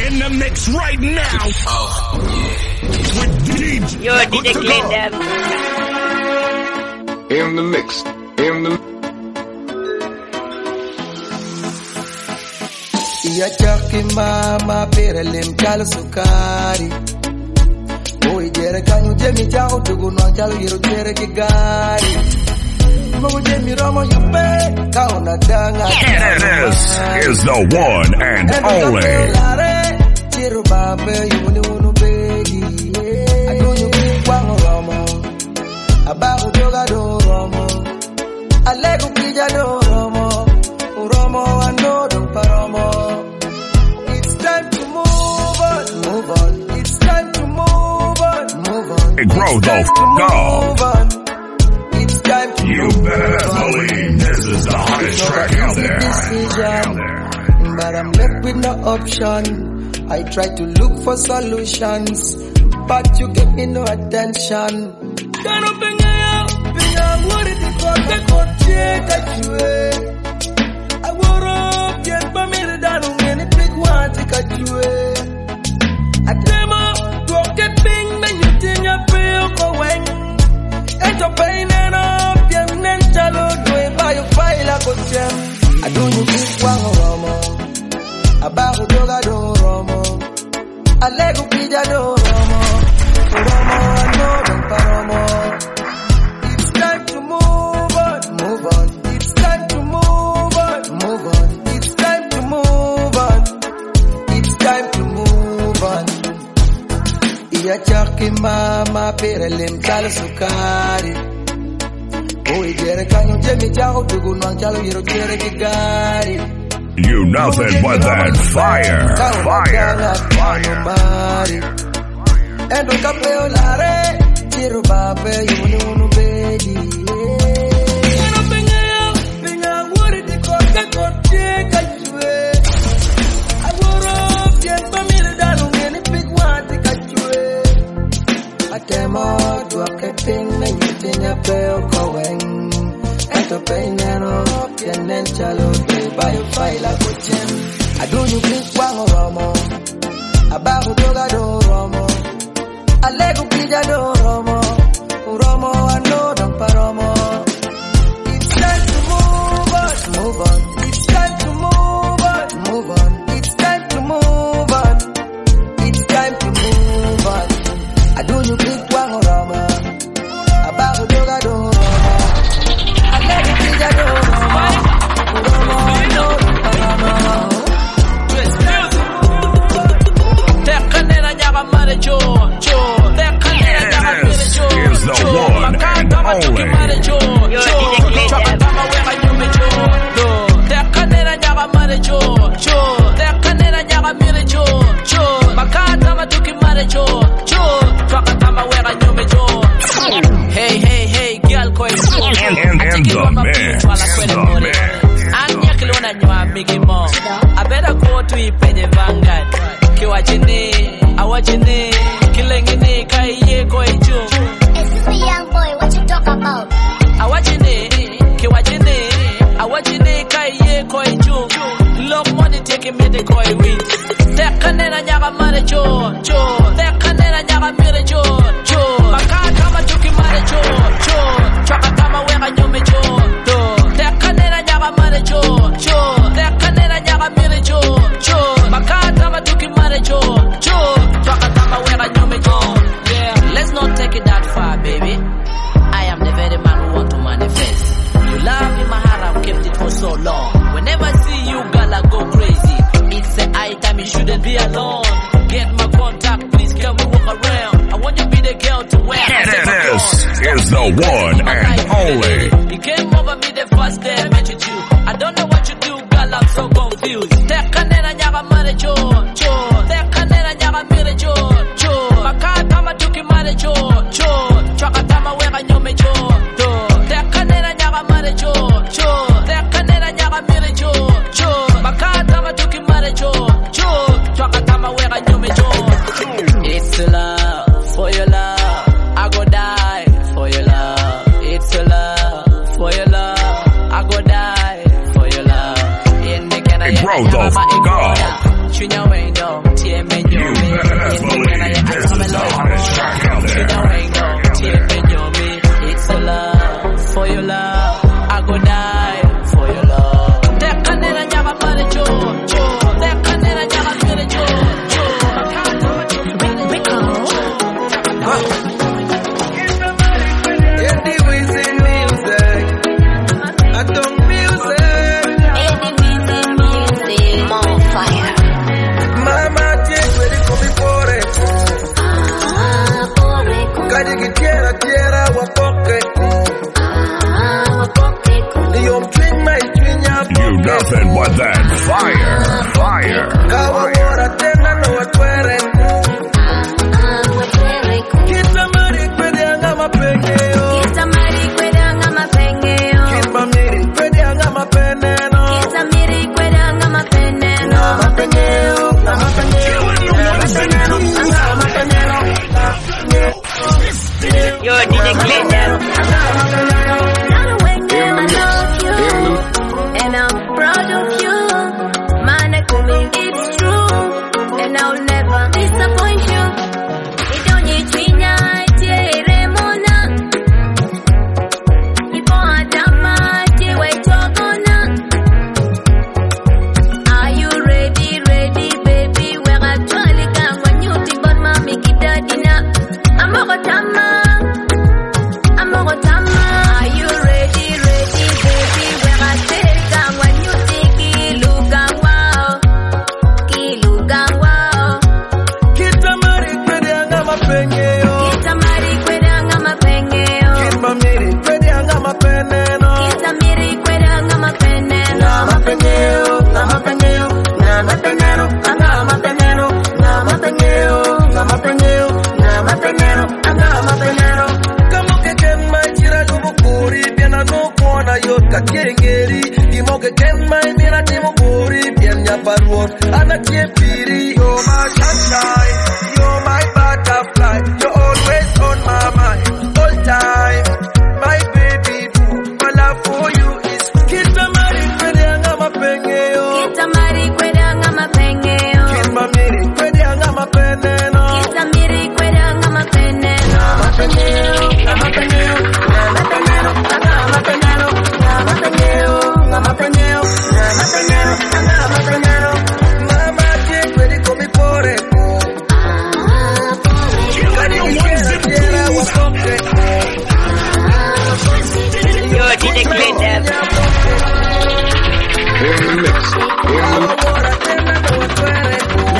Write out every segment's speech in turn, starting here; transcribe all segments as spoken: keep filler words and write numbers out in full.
In the mix right now. Oh, yeah. With D J. Yo, D J Glendon. In the mix. In the Ya chaki mama perelem chalo sukari. Oi jere kanyu jemi chao tugu no chalo yero jere kigari. Mo jemi romo yupe kauna danga. This is the one and only. Chiru babe yuni unu begi. Adunyu kwango romo. Abahu joga do romo. Alegu kija do romo. Uromo anodo paromo. It's time to move on, move on. It's time to move on, move on. Hey, grow the f*** up. It's time to You move better on. believe this is the hottest track out there. Decision, but I'm left with no option. I try to look for solutions, but you give me no attention. I do you keep one romo. Abahu doga do romo. Alegu pija do romo. Romo anodo paromo. It's time to move on, move on. It's time to move on, move on. It's time to move on. It's time to move on. Iya chaki mama perelem chalo sukari. Oi jere kanyu jemi chao tugu no chalo yero jere kigari. You nothing but that fire, fire, fire. Endo kapeo lare, chiru babe yuni unu begi. Eno penga, penga wori di kote kote kachwe. Agoro fiesta mire danu ngeni pigwati kachwe. Atemo duake ping me nyutinya peo koweng. Ento penero, pienen chalo de bayo faila kochem. Adunyu klik wango romo. Abahu doga do romo. Alegu pija do romo. Uromo anodo paromo. It's time to move on, move on. It's time to move on, move on. It's time to move on. It's time to move on. Adunyu klik wango romo. Abahu doga do romo. Alegu pija do romo. Uromo anodo paromo. This is the one and only. Yo, D J Glendon. Hey, hey, hey, girl, koi And, and, and the mix, the mix. Anyakilona nywa Mickey Mo. I better go to Ipenye Vanguard. Kiwachini, awachini, kilengini, kaiye koi chum. Excuse me, young boy, what you talk about? Awachini, kiwachini, awachini, kaiye koi chum. Look money taking me the koi win. Tekanena nyaga mare cho, cho. Tekanena nyaga mire cho, cho. Makata machuki mare cho, cho. Chaka kama weka nyome cho, do. Tekanena nyaga mare cho, cho. Tekanena nyaga mire cho, cho. Makata machuki mare cho, cho. Chaka kama weka nyome cho. Yeah, let's not take it that far, baby. I am the very man who want to manifest. You love me, my heart, I've kept it for so long. Whenever I see you, girl, I go crazy. It's the high time you shouldn't be alone. Get my contact, please, can we walk around? I want you to be the girl to wear. This is the one and only. You came over me the first day I met with you. I don't know what you do, girl, I'm so confused. Tekanena nyaga mare cho, cho. Tekanena nyaga mire cho, cho. Makata matuki mare cho, cho. Chaka tama weka nyome cho, do. Tekanena nyaga mare cho, cho. Tekanena nyaga mire cho, cho. Makata matuki mare cho, cho. Chaka tama weka nyome cho. It's love, for your love. I go die for your love. It's love, for your love. I go die for your love. In the Hey, grow the f*** up. Chunya we tie me nyomi. Inengana ya atame lo. Ida wengo, tie me nyomi. It's a love, for your love, I go die for your love. Tekanena nyama pale jo, jo. Tekanena nyama pale jo, jo. Rico. Eddie Weezy music. I don't music. Eddie Weezy music. More fire. Mama take ready for me for it. Ah, por it. Kaji ki tierra tierra wa poke. Ah, wa poke. Yo twin my twin ya You nothing but that fire, fire. Kawa wora tena no atwere. Ah, wa tere. Kita mari kwede anga mapengeo. Kita mari kwede anga mapengeo. Kita mari kwede anga mapeneno. Kita mari kwede anga mapeneno. Mapengeo, mapengeo. Mapengeo, mapengeo. Yo, D J Glendale. And I'm proud of you. Man, I come in, it's true. And I'll never disappoint you. It don't need to Remona. Ipo Adama, wait Are you ready, ready, baby? We're actually going when you think about mommy, get that dinner. I'm a Tama. I'm a Tama. Are you ready, ready, baby? We're actually going when you think Kiluga wow. Kiluga wow. Kita mari kwede anga mapengeo. Kita mari kwede anga mapengeo. Kita mari kwede anga mapeneno. Kita miri kwede anga mapeneno. Mapengeo, mapengeo, mapengeo, mapengeo, mapengeo, mapengeo, mapengeo, mapengeo. Kamo que ken mai chira dubu kuri biena no kona yot ka kengeri. Imo que ken mai mira timo kuri bien ya parwon ana piri. You're my sunshine, you're my butterfly. You're always on my mind, all time. My baby boo, my love for you is kita mari kwede anga mapengeo. Kita mari kwede anga mapengeo. Kita mari kwede anga mapeneno. Kita miri kwede anga mapeneno. Mapengeo, mapengeo, mapengeo, mapengeo, mapengeo, mapengeo, mapengeo. Mama take ready for me for it. Ah, por it. Kani kitera tierra wa poke. Yo, D J Glendale. In the mix. In the Ahora tena no atwere.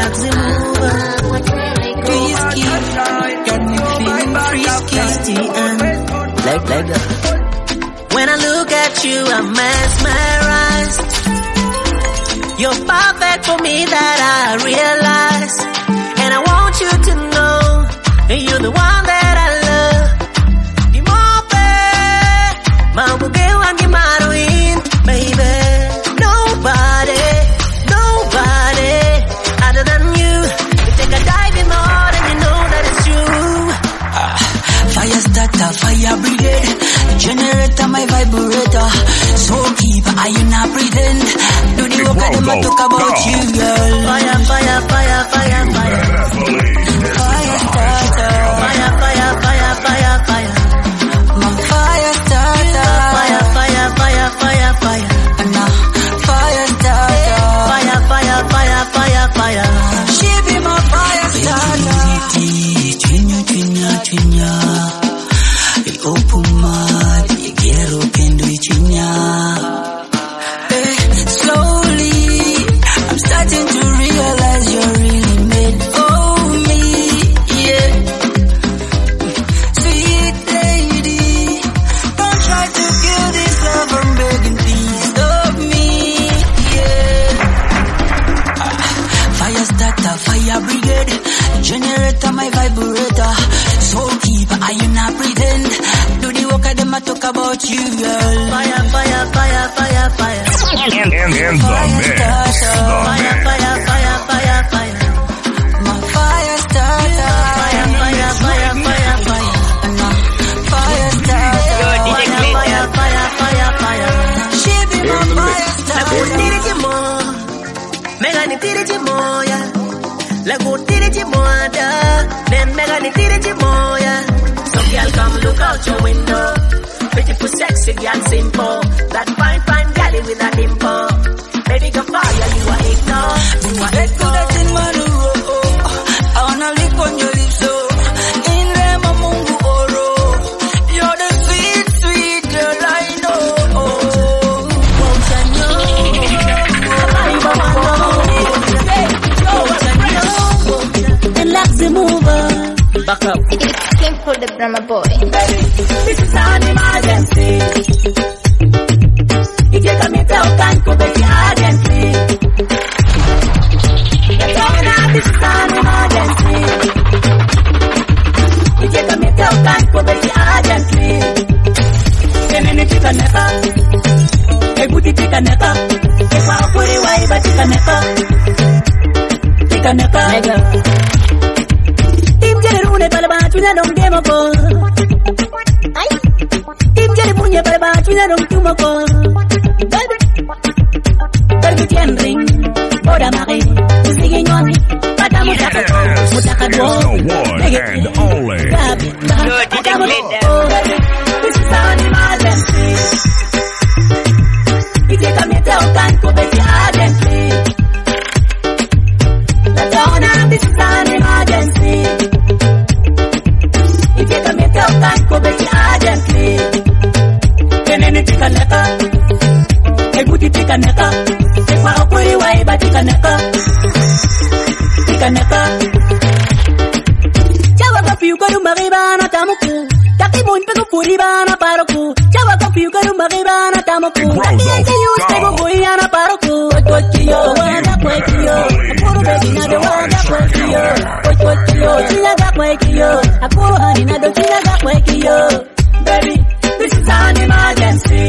Like, like that. When I look at you, I'm mesmerized. You're perfect for me, that I realize. And I want you to know that you're the one that I love. The more Mabuge wangi maruin, baby. Nobody, nobody other than you. You take a dive in my heart and you know that it's true. Ah, fire starter, fire brigade. Generator, my vibrator. Soul keeper, I am not breathing. Do the work of them, I talk about you, girl. Fire, fire, fire, fire, fire. Fire starter. Fire, fire, fire, fire, fire. My fire starter. Fire, fire, fire, fire, fire. And now, fire starter. Fire, fire, fire, fire, fire. She be my fire starter. Twinya, twinya, twinya. Open mud, you get open to twinya. Slowly, I'm starting to realize you're really made for me, yeah. Sweet lady, don't try to kill this love, I'm begging, please stop me, yeah. Fire starter, fire brigade, generator, my vibrator, soul keeper, I am not breathing. Do the work of them, I talk about you, girl. Fire, fire, fire, fire, fire. In, in, in the mix. The Fire, mix. fire, fire, fire, fire. My fire starter. Fire, fire, fire, fire, fire. And my fire starter. Yo, D J Fire, Glendale. fire, fire, fire, fire. She be my fire starter. Tiri Timo, Mega ni Tiri Timo, yeah. La go tire chimoada, nem mega ni tire chimoya. So girl come look out your window. Beautiful sexy girl simple. That fine fine girl with a dimple. Baby go fire you are ignore. You are Let's do that in Manu. I wanna lick on your lips so. In Rema Mungu Oro. You're the sweet sweet girl I know. Back up. It's King for the Brahma boy. baby. This is an emergency. If you come here, tell can't go back urgently. You're going out, this is an emergency. If you come here, tell can't go back urgently. Hey, man, if you can never. Hey, booty, take a never. If I put it away, but you can never. Take a never. Rune para bachuna dong demo ko. Ay, tim jere punya para bachuna dong tumo ko. Baby, pergi tian ring, boda maki, musiki nyoni, pada mutaka ko, mutaka do. And only. This is an emergency. If you come here, tell can't go back urgently. Ladonna, this is an emergency. If you come here, tell can't go back urgently. Then anything can let her. Hey, booty, take a necker. If I put it away, but take a necker. Take a necker. Chawa ka piu ka rumariba na tamuku. Taki mon pe ko puriba na paroku. Chawa ka piu ka rumariba na tamuku. Taki ente yu pe ko buia na paroku. Kochiyo, wanga kochiyo. Apuro baby na do wanga kochiyo. Kochiyo, chinaga kochiyo. Apuro hani na do chinaga kochiyo. Baby, this is an emergency.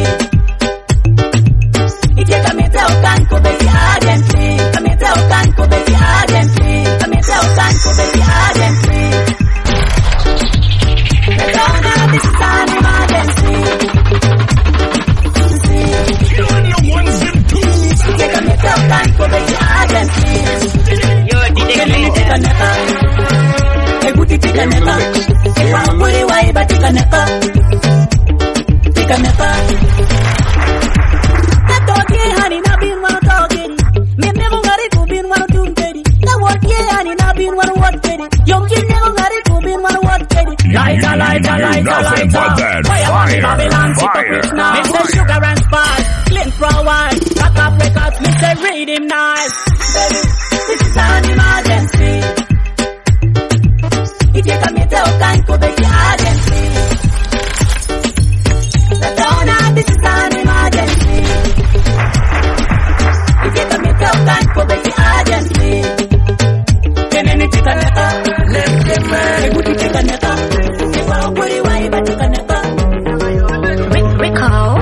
If you come here, tell can't go back urgently. Come here, tell can't go back urgently. Come here, tell can't go back urgently. Ladonna, this is an emergency. You and your ones and twos. If you come here, tell can't go back urgently. Yo, D J Clean that. Hey, booty, take a necker. If I put it away, but take a necker. Take a necker. That dog, yeah, honey, not being one of dog, Eddie. Me never got it to being one of two, Eddie. That what, yeah, honey, not being one of what, Eddie. Young kid never got it to being one of what, Eddie. Lighter, lighter, lighter, Nothing lighter. but that Fire, fire, Babylon, fire, hypocrite now. fire. Mister Sugar and Spice, Clint for a while. Rock up records, Mister Read him nice. Baby, this is an emergency. If you come here, tell can't go back urgently. Ladonna, this is an emergency. If you come here, tell can't go back urgently. Then anything can never. Let them man. Hey, would you take a never? If I put it away, but you can never. Recall.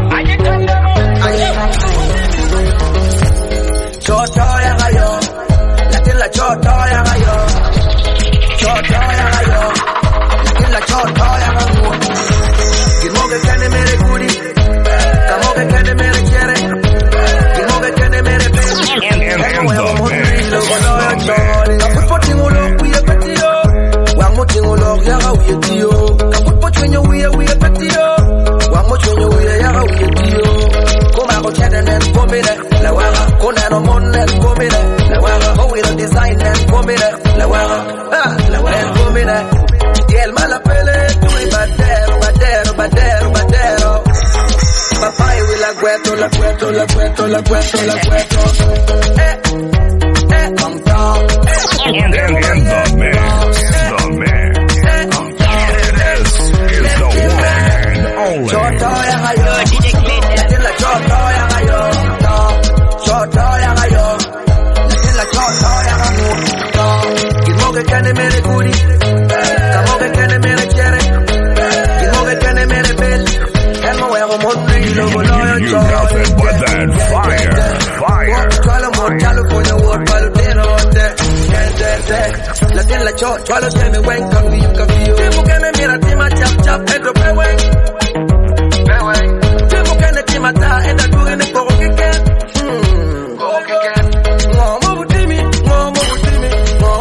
Choto ya gayo, la choto ya gayo, choto ya gayo, la choto ya gayo. Gimo que kene mere kuri, kamo que kene mere chere, gimo que kene mere pe. And the best. Kaput poti ngulo kuye petio, wangu tingulo ya gayo tio. Kaput poti wenye uye uye petio, wangu tingulo uye ya gayo tio. Kuma ko chene nen komine, la waga. Kuna no monne komine, la waga. Ko we don't design nen komine, la waga. Ah, la waga komine. Y el mala pele, tu y badero, badero, badero, badero. Papá y la cueto, la cueto, la cueto, la cueto, la cueto. Eh, eh, come down. And, and, and the mix, the mix. This is the one and only. Choto ya gayo, Yo, D J Clean that. la choto ya gayo, choto ya gayo, la choto ya gayo. Gimo que kene mere kuri, kamo que kene mere chere, gimo que kene mere bel. Elmo wego mondri lo bolo yo You choto. nothing but that fire, fire, Chalo mo chalo kwenye word palo teno te, te te. La tiene la choto, chalo tiene wen kan wi kan wi. Gimo kene mira tima chap chap endo pe wen. Pe wen. Gimo kene tima ta enda duri ne poko kike. Hmm. Poko kike. Mo mo butimi, mo mo butimi, mo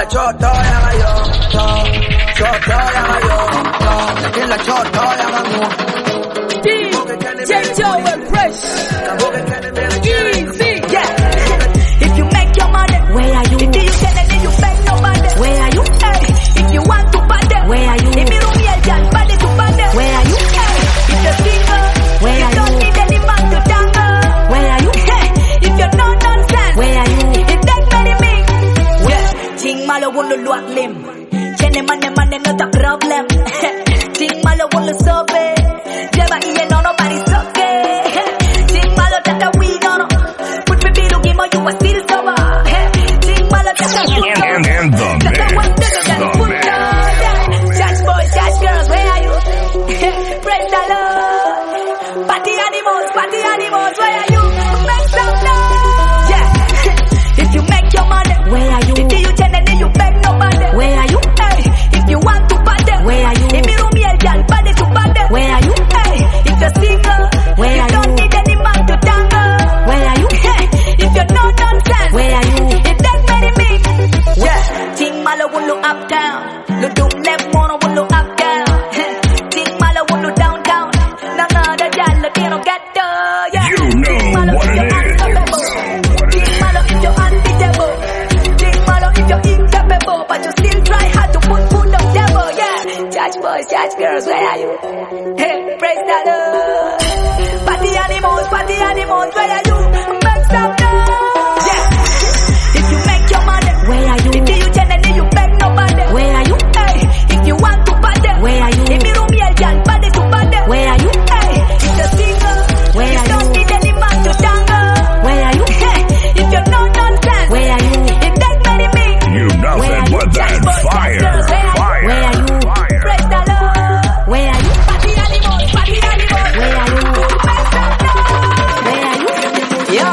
choto ya yo, choto ya yo, kila choto ya yo. J Joel Fresh. Easy. Yeah. If you make your money, where are you? If you send it, you beg nobody. Where are you? Hey. If you want to party, where are you? If you don't need a body to party, where are you? Hey. If you're single, where you are don't you? Need any man to tangle, where are you? Hey. If you're no nonsense, where are you? If that many me, yeah. Ting malo wolo luak lim, chene mane mane not a problem. Ting malo wolo sobe, jeba iye no nobody's okay. Ting malo tata we no no, put me bilu gimo you a still sober. Ting malo tata you no, And, and the tata one mix, nigga than the put mix. down. Judge boys, judge girls, where are you? Praise the Lord. Party animals, party animals, where are you? Make some noise. Yeah. If you make your money, where are you? If you tell me you beg nobody, where are you? Hey. If you want to party, where are you? If you room here, girl, party to party, where are you? Hey. If you're single, where you are don't you? Need any man to tangle, where are you? Hey. If you're no nonsense, where are you? If that's very me, yeah. Ting malo wulu uptown, lu dum left mono wulu up down. Ting malo wulu downtown, na na da jal la tino ghetto, yeah. You know what it is. Ting malo if you're unbeatable, ting malo if you're incapable, but you still try hard to put food on table, yeah. Judge boys, judge girls, where are you? Hey, praise the Lord. Party animals, party animals, where are you? Make some noise, yeah. If you make your money, where are you? If you tell me you beg nobody, where are you? Hey, if you want to party, where are you? If you room here, girl, party to party, where are you? Hey, if you're single, where you are don't you? Need any man to tangle, where are you? Hey, if you're no nonsense, where are you? If that many me, You nothing but that fire, fire, where are you? fire. Praise the Lord. Where are you? Party animals, party animals, where are you? Make some noise. Where are you? Yo,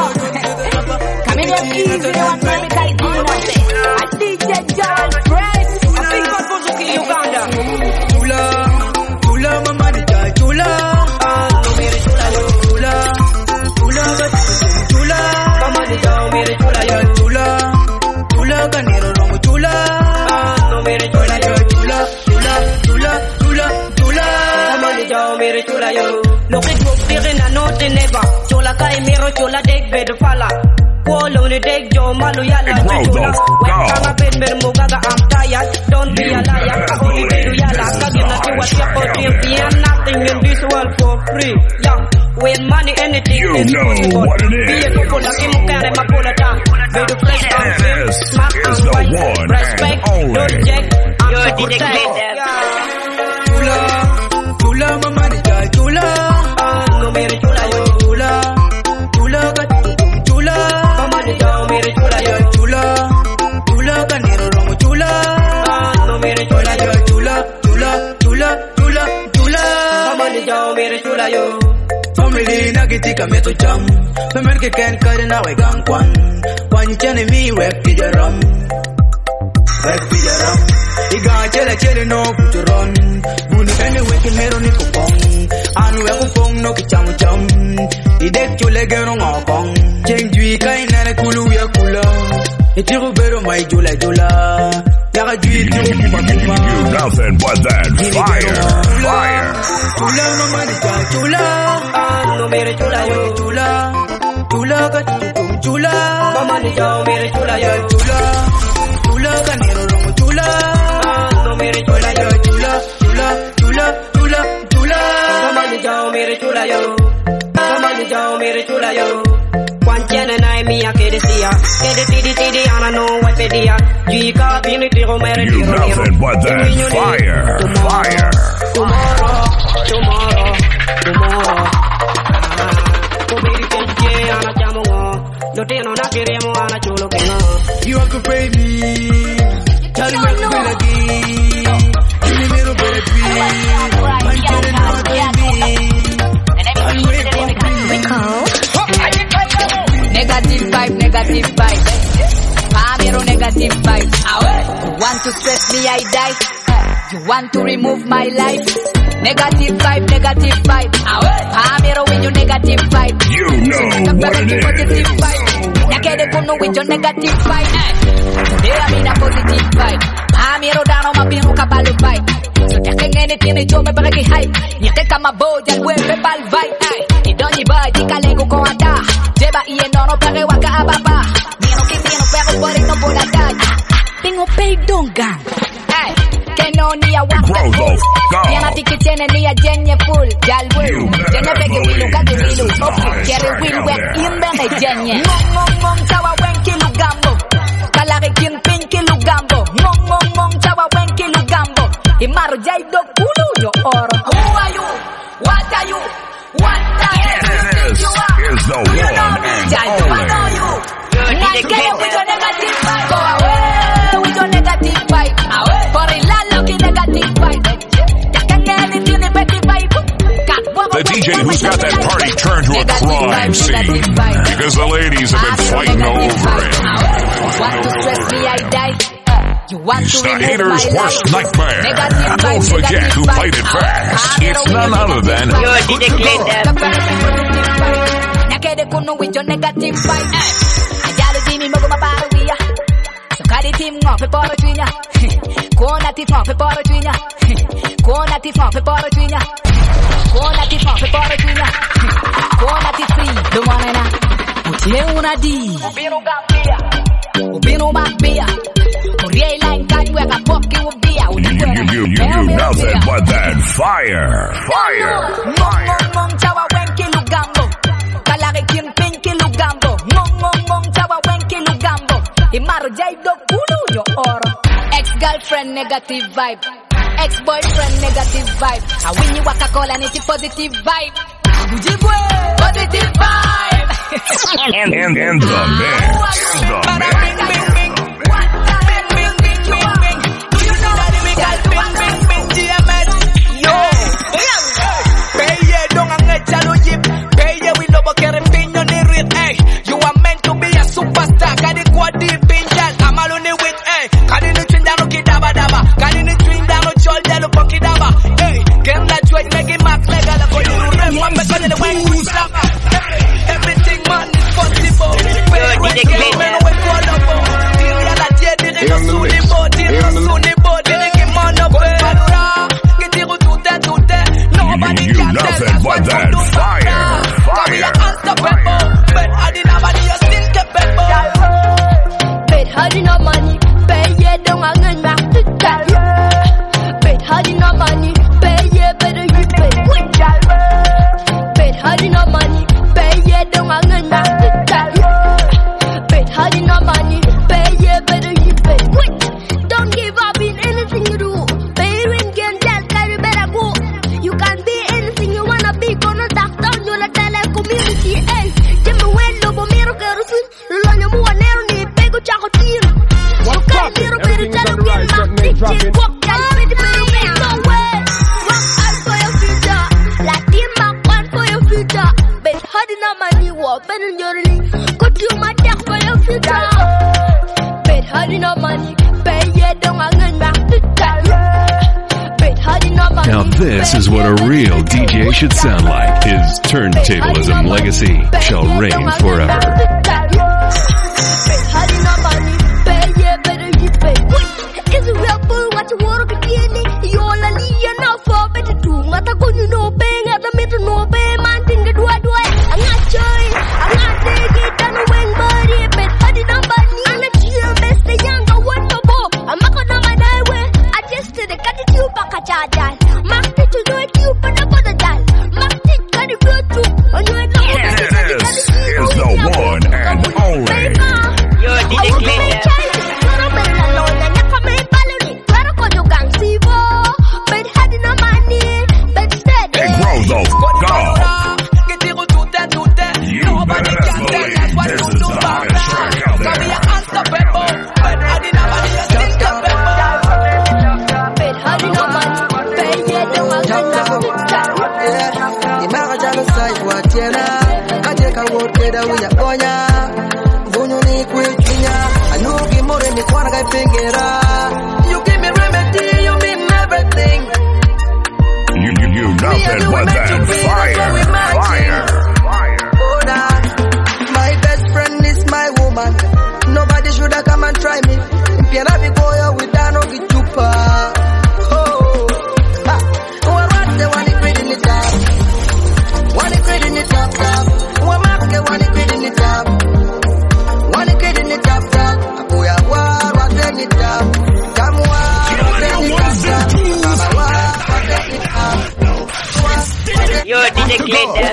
come in here, easy. They want to make I do one thing. I D J Joel Fresh. I think I'm going to kill Uganda. Chula, chula mama di jai chula, ah no mere chula yo chula, chula ga chula, mama di jai mere chula yo chula, chula ga nero rong chula, ah no mere chula yo chula, chula, chula, chula, chula, mama di jai mere chula yo. No que go figure na no te neva. Chola kai mero chola deg bed fala. Wolo ni deg jo malu yala Hey, bro, chola. go, When go. I'm a bed mer mugaga I'm tired. Don't be a liar. I only do yala. Kagina to what you put in. Yeah, nothing in this world for free. Yeah. When money anything You is know possible. what it is. Be a couple of him carry my pull it down. Be the flesh on film. This Smack is and the white. one Respect. and only. Don't check. I'm Yo, so D J protect. Glitter. Chula, chula mama di jai chula, ah no mere chula yo chula, chula ga chula, mama di jai mere chula yo chula, chula ga nero rong chula, ah no mere chula yo chula, chula, chula, chula, chula, mama di jai mere chula yo. Family na kitika meto jam, memer ke ken kare na we gang kwan, kwan chane mi wek pijaram, wek pijaram. Iga chele chele no futuron, buni ene weke mero ni kupong, anu ya kupong no kicham cham, idek chule gero ngokong, cheng jui kai nene kulu ya kula, itiru bero mai jula jula, yaga jui tiru kuma kuma. You nothing but that fire, fire. Chula mama di jai chula, ah no mere chula yo chula, chula ka chuchum chula, mama di jai mere chula yo chula, chula ka nero rong chula, ah no mere chula yo chula, chula, chula, chula, chula, mama di jai mere chula yo, mama di jai mere chula yo. Quantiene nai mia che desia, che de tidi tidi ana no wa pedia. Gica bini tiro mere You tiro nero. nothing but that fire, fire. Tomorrow, tomorrow, tomorrow. Come di che ana chiamo ngo. No te non a queremo ana chulo che no. You want to pay me, tell me to be like give me little bit of peace, man children not pay me, and wait for me. Negative vibe, negative vibe. Pamero negative vibe. You want to stress me, I die. You want to remove my life. Negative vibe, negative vibe. Pamero when you negative vibe. You know what it is. Positive vibe. Ya quiere con un with your negative vibe. Today I'm in a positive vibe. Mami rodano mapino kabalo vibe. So ya que nene tiene yo me para que hype. Ya que kama boya el vuelve pa'l vibe. Y doña vibe di calego con ata. Lleva y en no pere waka ababa. Miro que miro pero por no por la calle. Tengo peidonga. Ay, que no ni aguanta. Yana tiki tiene ni a jenye full. Ya el will. Jenye peke wilu kage wilu. Okay, quiere will we imbene jenye. Mong mong mong chawa wenki lugambo. Kalare kin pinki lugambo. Mong mong mong chawa wenki lugambo. Imaro jai do kulu yo oro. Who are you? What are you? What the hell do you think you are? Is the Do you one know me? and Jai, do I know you? Nice girl with your negative vibe. Go away with your negative vibe. Away. For a lot lucky negative vibe. Ya can get it in the petty vibe. The D J who's got that party turned to a crime scene because the ladies have been fighting over it. Want to stress me, I die. You want It's to the remove hater's my worst life. nightmare. Negative Don't vibe, forget negative who vibe. played it fast. Ah, It's pero none with other than Yo, D J Glitter. Ya quiere con un with your negative vibe. Allá le di mi mogo ma paruia. So kari team no fe poro tuinya. Kona ti fon fe poro tuinya. Kona ti fon fe poro tuinya. Kona ti fon fe poro tuinya. Kona ti free do manena. Utile una di. Ubino gambia. Ubino mapia. Uriela en caño a poki ubia. you, you, you, you do nothing but that fire, fire, Mong mong mong chawa wenki lugambo. Kalare kin pinki lugambo. Mong mong mong chawa wenki lugambo. Imaro jai do kulu yo oro. Ex-girlfriend negative vibe. Ex-boyfriend negative vibe. I win you waka cola niti positive vibe. Ujibwe positive vibe. in, in, in the mix, the mix. What the hell bing bing bing bing? Do you know that we got bing bing bing G M S? Yo. Peye don't angecha lo yip. Peye we no bokere piño ni rit. Hey, you are meant to be a superstar. Kadi kwa di pinjal. Amalo ni wit. Hey, kadi ni twindano kidaba daba. Kadi ni twindano cholde lo poki daba. Hey, game la joy megi mak lega la kodi lu rem. Mambe kodi le wen kusama. Everything man is possible. Yo, D J Glitter. You, you nothing but that fire, fire, fire. Bet hadi no money, pay ye don't angen mak to tell. Bet hadi no money, pay ye better you pay. Bet hadi no money, pay ye don't angen mak to tell. Bet hadi no money, pay ye better you pay. Don't give up in anything you do. Pay when can tell carry better go. You can be anything you wanna be. Gonna talk down you la tele community. Hey, Jimmy Wendo bomero kerusin. Lulonya mua nero ni pego chako tiro. You can't little bit of tell you get my bitch. Walk down with the better make no way. Work hard for your future. Like team back one for your future. Bet hard in money walk better in your league. Go do my death for your future. Bet hard in money. Pay yeah don't angen back to tell. Bet hard in money. Now this is what a real D J should sound like. His turntablism legacy shall reign forever. Is it real bull what you want to get? You're a liar now for better do. Mata kun you know paying at the middle no pay man thing do I do I. I'm not sure. I'm not taking it down the wing body. Bet how did nobody I'm a chill best the younger one no more. I'm not gonna my die way. I just did the cut it you back a charge. Mark it to do it you but the bother die. Mark it got it good too. On your know This is the one and only. Yo, D J Glitter. Hey, grow the fuck up. You better believe this is the hottest track out there. You give me remedy, you mean everything. You, you, you nothing but that fire, fire, fire. Oh, nah. My best friend is my Yo, D J Glenda.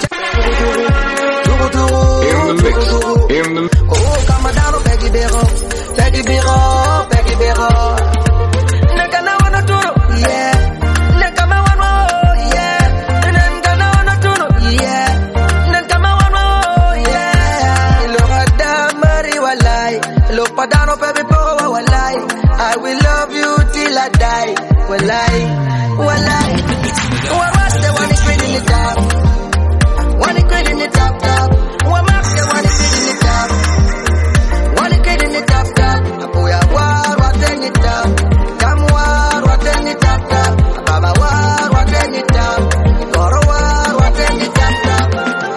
In the mix. In the Oh, Camadano, Peggy Bero, Peggy Bero, Peggy Bero. Nakana wana turo, yeah. Nakama wana, yeah. Nakana wana turo, yeah. Nakama wana, yeah. Lorada Mari walai, Lopadano baby power walai. I will love you till I die, walai, walai. What's the one is reading it up? One is reading it up, top. One mark the one is reading it up. One is reading it up, top. Apoya war, what then it up. Come war, what then it up, top. Baba war, what then it up. Goro war, what then it up, top.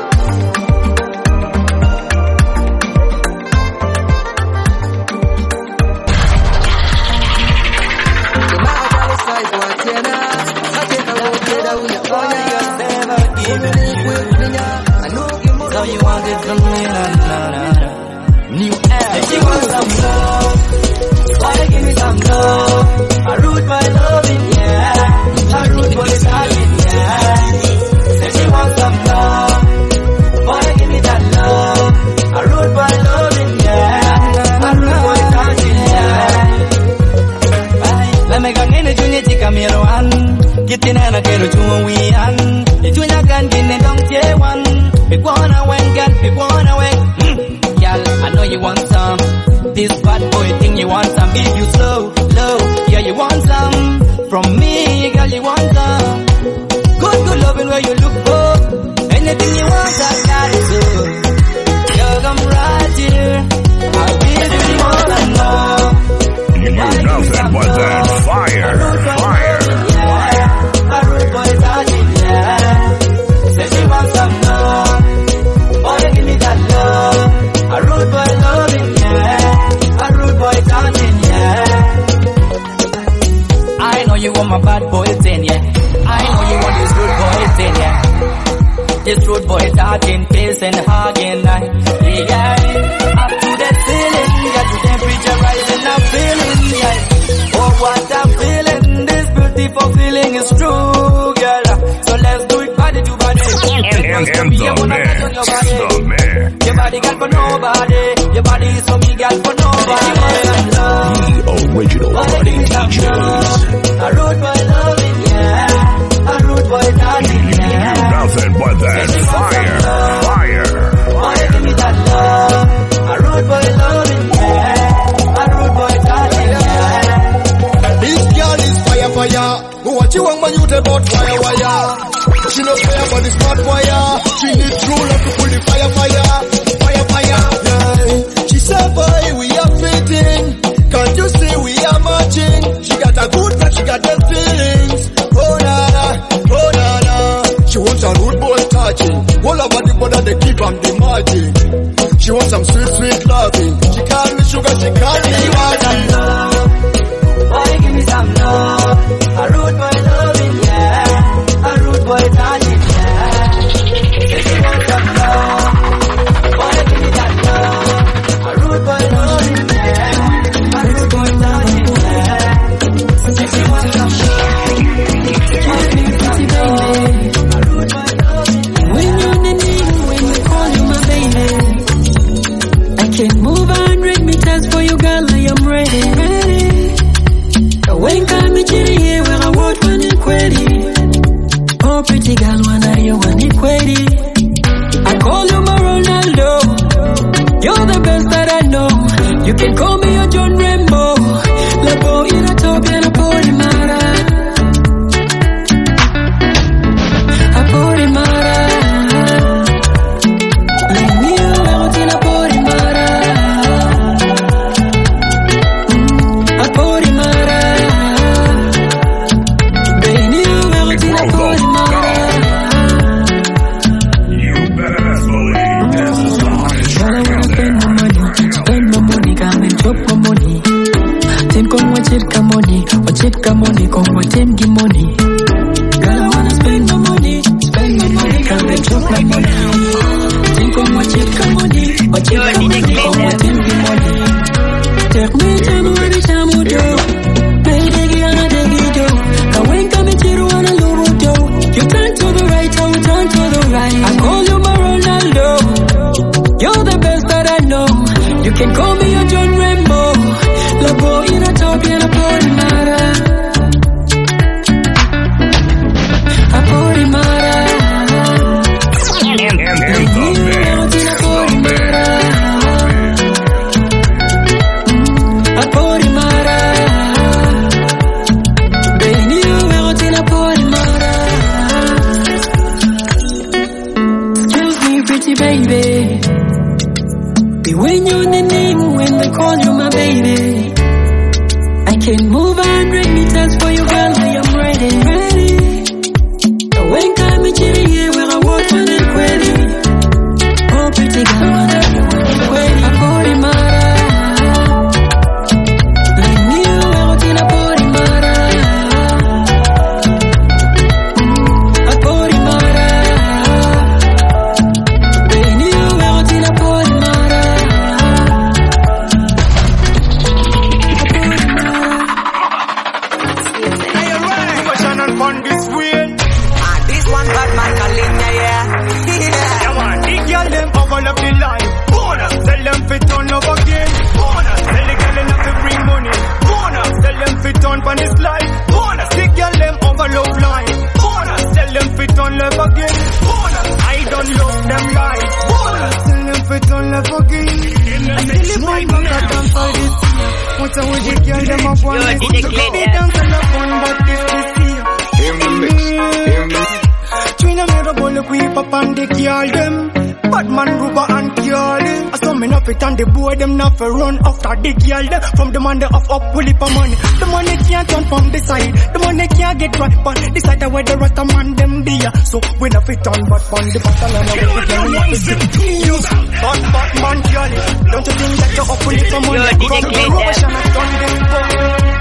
So you want it from me, na na na. New air. If you want some love, why give me some love? I root my loving, yeah. I root for the talking, yeah. If you want some love, why give me that love? I root my loving, yeah. I root for the talking, yeah. Let me go in the junior chica miro an. Get in and I get a junior we an. The junior can get in don't care one. Big one away, girl, big one away. Mm. Girl, I know you want some. This bad boy thing you want some. Give you slow, low. Yeah, you want some. From me, girl, you want some. Good, good loving where you look for. Anything you want, I got it too. Girl, come right here. I'll give you all I know. You knew nothing but that fire, fire. Yeah, I root boy talking, yeah. Say she wants some love. Boy, give me that love. A rude boy loving, yeah. A rude boy talking, yeah. I know you want my bad boy thing, yeah. I know you want this rude boy thing, yeah. This rude boy talking, facing, hugging, yeah. Up to that feeling, got the temperature rising, I'm feeling, yeah. Oh, what I'm feeling, this beautiful feeling is true, girl. So let's do it body to body. And, and the man, the man. Your body got for nobody. Your body is for me, got for nobody. The original party D Js. A rude boy loving, yeah. A rude boy talking, yeah. You nothing but that fire, fire. Why give me that love? A rude boy loving, yeah. A rude boy talking, yeah. This girl is fire, fire. What you want when you tell about wire, wire? She no fire, but it's not fire. She needs true love to pull the fire, fire, fire, fire. Yeah. She said, boy, we are fitting. Can't you see we are marching? She got a good touch, she got them feelings. Oh na na, oh na na. She wants a rude boy touching. All about the body they keep on the margin. She wants some sweet, sweet loving. She call me sugar, she call me margin. Boy, give me some love. A rude boy loving, yeah. A rude boy talking, yeah. Say she want some love. Boy, give me that love. A rude boy loving, yeah. A rude boy talking, yeah. Say she want some love. Boy, give me some love. A rude boy loving, yeah. When you're in need, when we call you my baby, I can move a hundred meters for you, girl. I am ready, ready. When come me chiri where I want one equity. Oh pretty girl, when are you one equity? I call you my Ronaldo. You're the best that I know. You can call me a John Rambo. Labo in a top and a body mara. A body mara. Let me out in a body mara. Mm, a body mara. You better believe this is the hottest track out there. Spend my money, come and chop turn to the right. I call you my Ronaldo. You're the best that I know. You can call me a John Rambo. La boy in a top and a party mara. A party mara. And, and, and the mix. The mix. A party mara. Baby, you out in a party mara. Excuse me, pretty baby. When you're in the name, when they call you my baby, I can move a hundred meters for you, girl. I am ready, ready. When come in Chile, where I walk on the query. Oh, pretty girl, I know you want to query. A body mara. Like me, you out in a body mara. A body mara. When you out in a body mara. On this wheel, ah, this one bad man calling ya, yeah. Yeah, come on, the girl them over love the line. Bonus, tell them fit on love again. Bonus, tell the girl enough to bring money. Bonus, tell them fit on pan this life. Bonus, the girl them over love line. Bonus, tell them fit on love again. Bonus, I don't love them life. Bonus, tell them fit on love again. I tell the boy man got them for this. What's up with the girl them up one? So go be dance on the phone, but this is here. In the mix. In the mix. Twin and mirror ball creep up and they kill them. Batman, Ruba and Kiali. I saw me not fit and the boy them not for run after the kill them. From the man they off up will it money. The money can't turn from the side. The money can't get right on the side where the rest of man them be. So we not fit on but on the battle and we the girl what is it? But Batman Kiali. Don't you think that you're up will it money? From the Russian and done them for.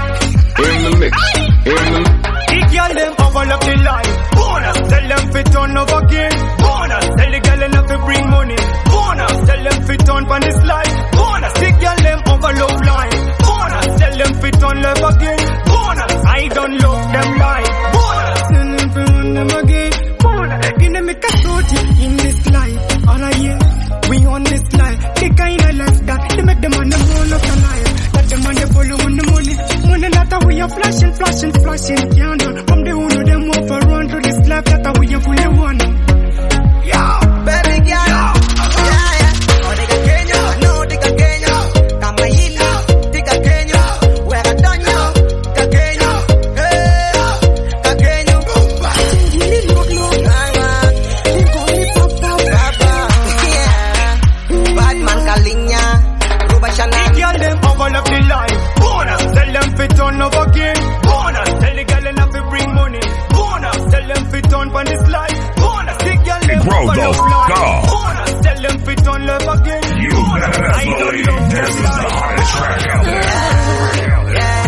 In the mix. In the mix. The girl them overlap the line. Bonus, tell them fit on over again. Bonus, tell the girl enough to bring money. Bonus, tell them fit on pan this life. Bonus, the girl them overlap line. Bonus, tell them fit on love again. Bonus, I don't love them life. Bonus, tell them fit on them again. Bonus, in the make a story in this life. All I hear, we on this life. The kind of life that they make the man the one of the life. That the man they follow on the money. Money that we are flashing, flashing, flashing. Can't do. From the one of them over run to this life that we are fully one. Yo, baby girl. Yo. Yeah, yeah. Oh, nigga Kenya. No, nigga Kenya. Kama hili, nigga Kenya. Where I done yo. Nigga Kenya. Hey, nigga Kenya. Hili look, look. Nanga. Niko ni pop, pop, papa. Yeah. Bad man kalinya. Ruba Shana. The girl them overlap the line. Bonus, tell them fit on over again. Bonus, tell the girl enough to bring money. Bonus, tell them fit on pan this life. Bonus, the girl them overlap line. Bonus, tell them fit on love again. You better I don't love this them is the life. hottest track out there. Yeah.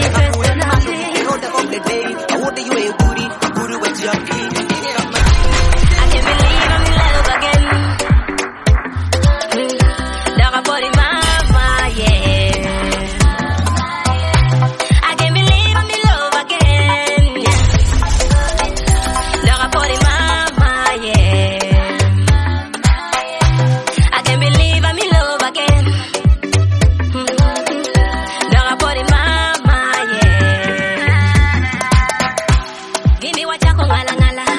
Hold the of the day. I want you a booty, booty with your feet. I can't believe I'm in love again. Dog a body mama, yeah. I can't believe I'm in love again. Dog a body mama, yeah. I can't believe I'm in love again. Dog a body mama, yeah. Give me what you call ngala ngala.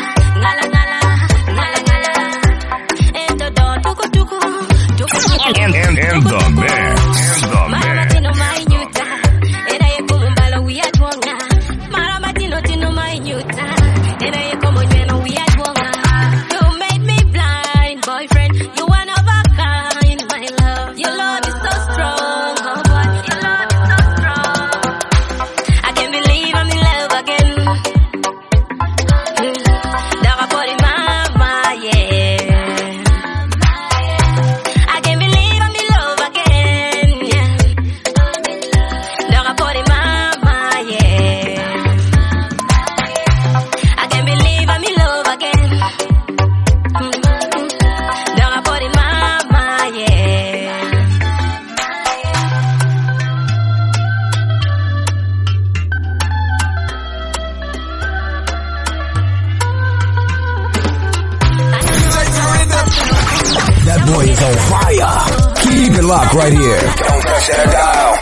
boy is on fire. Keep it locked right here. Don't touch that dial.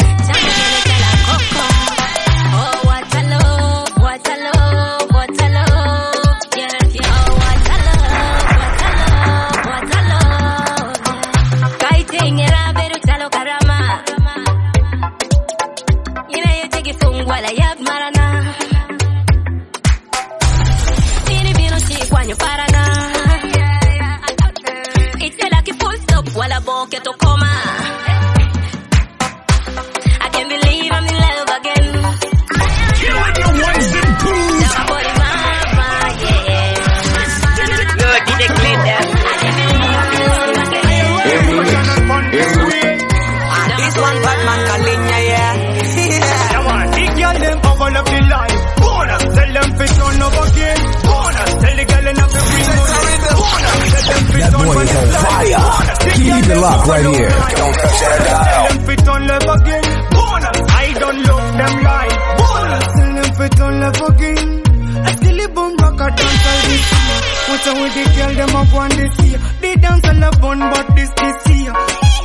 Lock right here. Don't touch that dial. Tell them fit on love again. Bonus. I don't love them lie. Bonus. Tell them fit on love again. I still live on rock a dance all this year. What's up with the girl them up one this year? They dance all up on but this this year.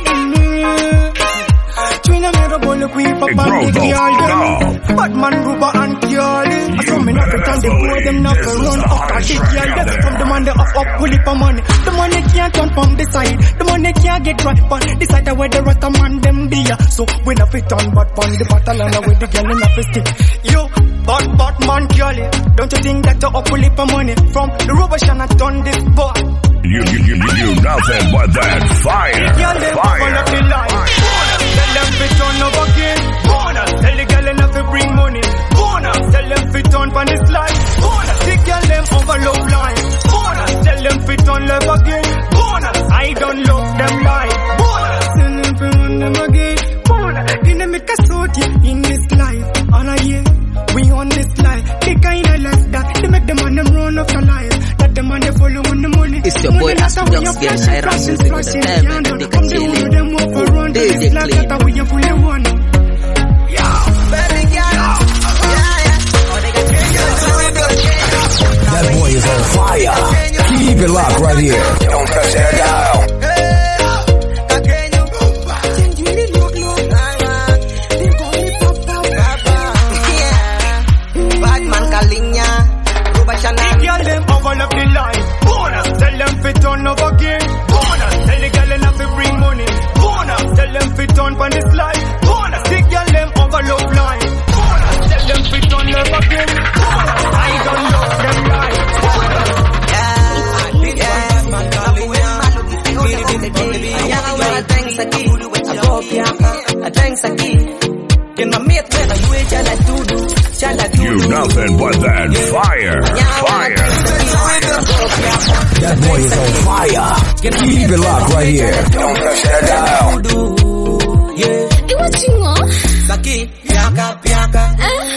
China me the ball we for band the girl them. Batman Ruba and Kyali. I saw me not pretend the boy them not to run up a the girl them. From the man they up up pull it for money. The money can't turn from the side. The money can't get right but the side where the rat man them be. So we not fit on but on the battle and with the girl in a stick. Yo, but Batman Kyali. Don't you think that you up pull it for money? From the rubber shall not turn this boy. You, you, you, you, nothing but that fire. Fire. Tell them fit on over again. Bonus. Tell the girl enough to bring money. Bonus. Tell them fit on for this life. Bonus. The girl them over love line. Bonus. Tell them fit on love again. Bonus. I don't love them lie. Bonus. Tell them fit on them again. Bonus. Didn't make a sort in this life. All I hear, we on this life. The kind of life that they make the man them run off the life. That the man they follow on the money. It's your boy Ask Dogs getting high round music with the time and they can chill it. D J Clean. That boy is on fire. Keep it locked right here. Don't touch that dial. Of the line. Bonus. Tell them fit on over again. Bonus. Tell the girl enough to bring money. Bonus. Tell them fit on for this life. Bonus. The girl them over love line. Bonus. Tell them fit on love again. Bonus. I don't love them lie. Yeah, yeah. Thanks again. Thanks again. You nothing but that fire. Fire. That boy is on fire. Keep it locked right here. Don't touch that dial. Hey, what you want? Saki, piaka, piaka.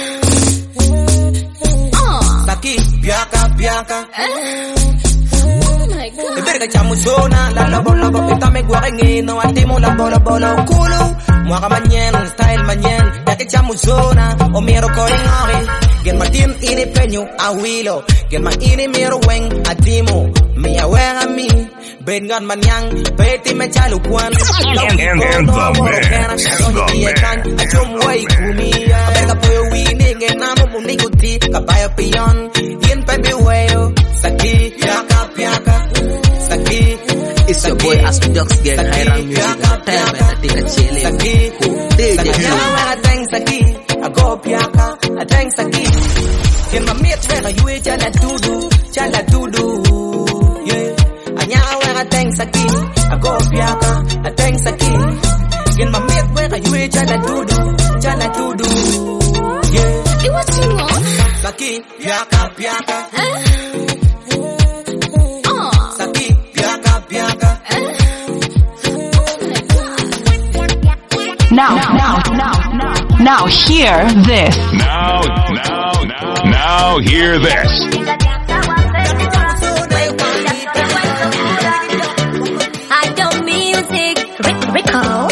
Oh. Saki, piaka, piaka. Oh my God. Iberga chamusona, la lobo lobo, pita me guarengino, antimo la bola bola, culo. Mwaka manyen, style manyen, yake chamusona, o miro koringori. Gen matin ini penyo, awilo. Gen ma ini miro weng, adimo. Mi awera mi, ben gan manyang, beti me chalu kwan. And, and, and the man, the man. Achum way kumia. Aberga poyo wini, genamo munikuti, kabayo piyon. Yen pebi weyo, saki, piaka, piaka. Saki. It's your boy Ask Dogs getting high round music with the time and I think I chill it. D J Clean. Thanks again. I go piaka. I thanks again. Get my mate where you eat chala dudu, chala dudu. Yeah. Anya where I thanks again. I go piaka. I thanks again. Get my mate where you eat chala dudu, chala dudu. Yeah. Hey, what you want? Saki, piaka, piaka. Oh. Saki, piaka, piaka. Now, now, now, now, now, hear this. Now, now, now, now, hear this. I don't music, Rick, Rico.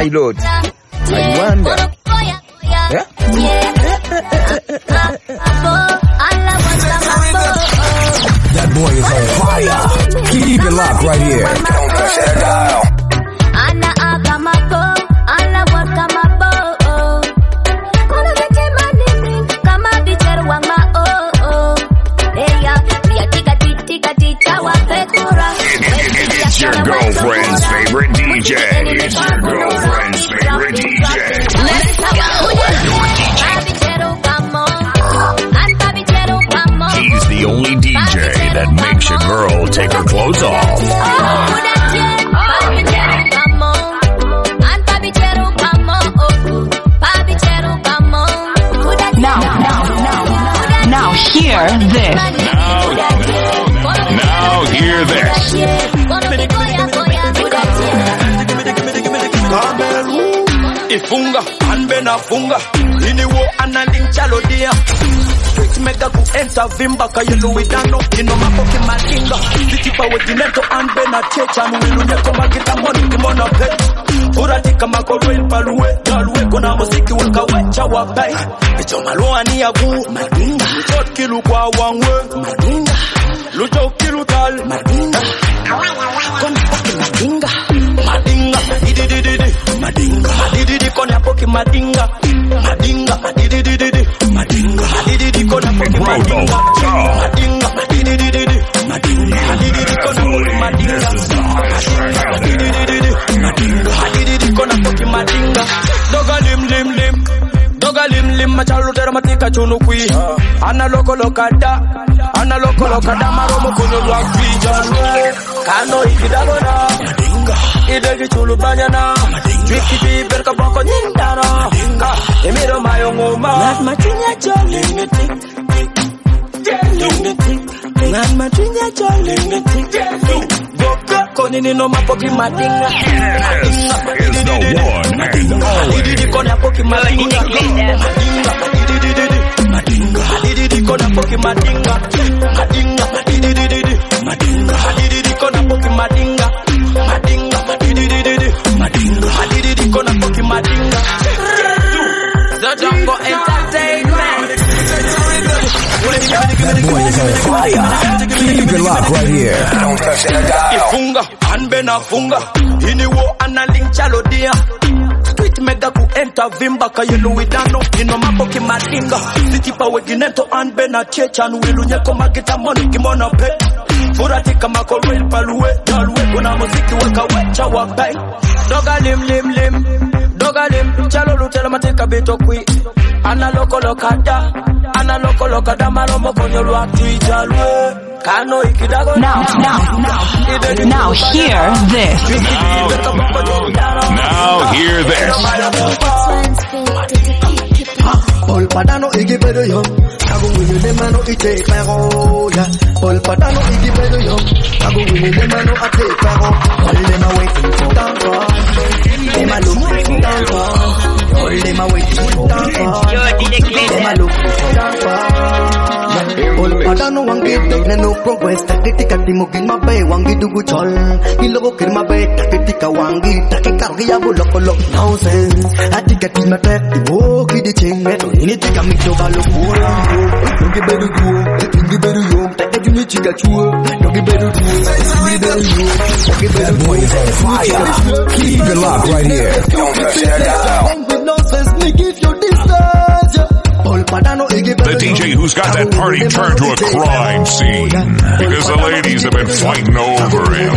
pilot. I wonder. Yeah? That boy is on fire. Keep it locked right here. Don't touch that dial. Ana akamako, ala wakamabo. Kono vete manini, kama bicheru wangma oh oh. Eya, miya tika tika tika wapekura. It's your girlfriend's favorite D J. It's your girlfriend's favorite D J. Let's go. He's the only D J that makes your girl take her clothes off. Now, now, now, now hear this. Now, now, now hear this. Ifunga, anbena funga, iniwo analing chalodia. Street mega ku enter vimba kayelu widano, ino mapoki matinga. Vitipa wedinento anbena checha, nuwilunya koma kita moni kimona pet. Uratika makorel paluwe, dalwe kuna muziki weka wecha wabai. Icho maluwa ni yagu, madinga. Lutot kilu kwa wangwe, madinga. Luto kilu tal, madinga. Kona poki madinga, madinga. Ididididi, madinga. Madididi kona poki madinga, madinga. Madidididi, madinga. Madididi kona poki madinga, madinga. Madidididi, madinga. Madididi kona poki madinga, madidididi, madinga. Madididi kona poki madinga. Doga lim lim lim, doga lim lim. Machalu tera matika chunu kui. Ana loko lokada, ana loko lokada. Maromo kuno lwakwi jalwe. Kano ikidagona, madinga. Idegi chulu banyana, Twiki bi berka boko nyindara. Emiro mayo ngoma. Not matunya jolly, not matunya jolly. Boka konini no mapoki madinga. Is the one and only. Didi kona poki madinga. Madinga, madinga. Didi kona poki madinga. Madinga, didi madinga. Didi kona poki madinga. Madinga, didi madinga. Didi kona poki madinga. The Jungle Entertainment. That boy is on fire. Keep it locked right here. Don't touch that dial. Ifunga, anbena funga. Iniwo analing chalodia. Street mega ku enter vimba kayelu widano. Ino mapoki madinga. Sitipa weginento anbena checha. Nuwilunya koma kita moni kimona pet. Furatika makorel paluwe, dalwe kuna muziki weka wecha wabai. Doga lim lim lim, doga lim. Chalo lutela matika bito kui. Ana loko lokada, ana loko lokada. Maromo konyo lwakwi jalwe. Kano ikidago. Now, now, now, now hear this. Now hear this. Paul Padano igi bedo yo, kagu wini le mano ite pero ya. Paul Padano igi bedo yo, kagu wini le mano ate pero. All them a waiting for tango, them a looking for tango. All them a waiting for tango, them a looking for tango. Paul Padano wangi dekne no progress, takitika timugin mabe wangi dugu chol. Iloko kirma be takitika wangi, takikar ya buloko lok nonsense. Atika tima tek iwo kidi chingmeto. Ini tika mito balo kura. Dogi beru duo, dogi beru yo. Taka juni chika chua. Dogi beru duo, dogi beru yo. Dogi beru That boy is on fire. Keep it locked right here. Don't touch that dial. with nonsense, me give you distance. The D J who's got that party turned to a crime scene because the ladies have been fighting over him.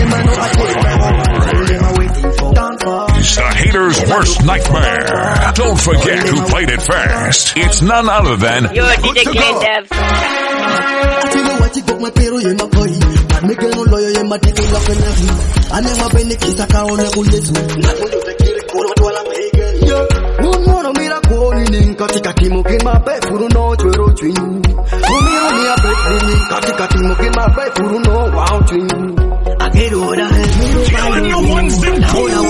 He's the hater's worst nightmare. Don't forget who played it first. It's none other than Yo, D J Glenn katika kimo kima pe furu no chwero chwinyu Umiro ni ape ni katika kimo kima pe furu no wow chwinyu Agero da he killing the ones that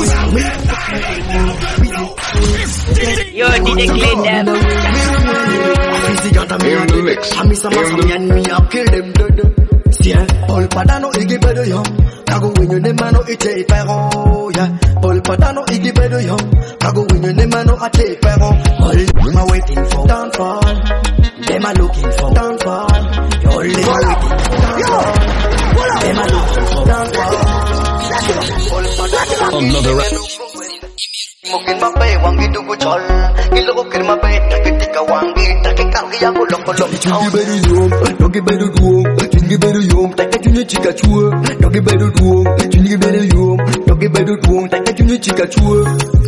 Yo, D J Glenn in the mix, in the mix. Me up kill them dead. See yeah. Paul Padano igi bedo yom, kago winyo ne mano ite pero, yeah. Paul Padano igi bedo yom, kago winyo ne mano ate pero. All them are waiting for downfall, them are looking for downfall. All them are waiting for downfall, them are looking for downfall. Another round. Mungkin mape wangi dugu chol, kilo ko kirma pe, takitika wangi, takikang iya ko loko loko. Chingi bedu yom, dogi bedu duom, chingi bedu yom, takachunye chika chua, dogi bedu duom, chingi bedu yom, dogi bedu duom, takachunye chika chua.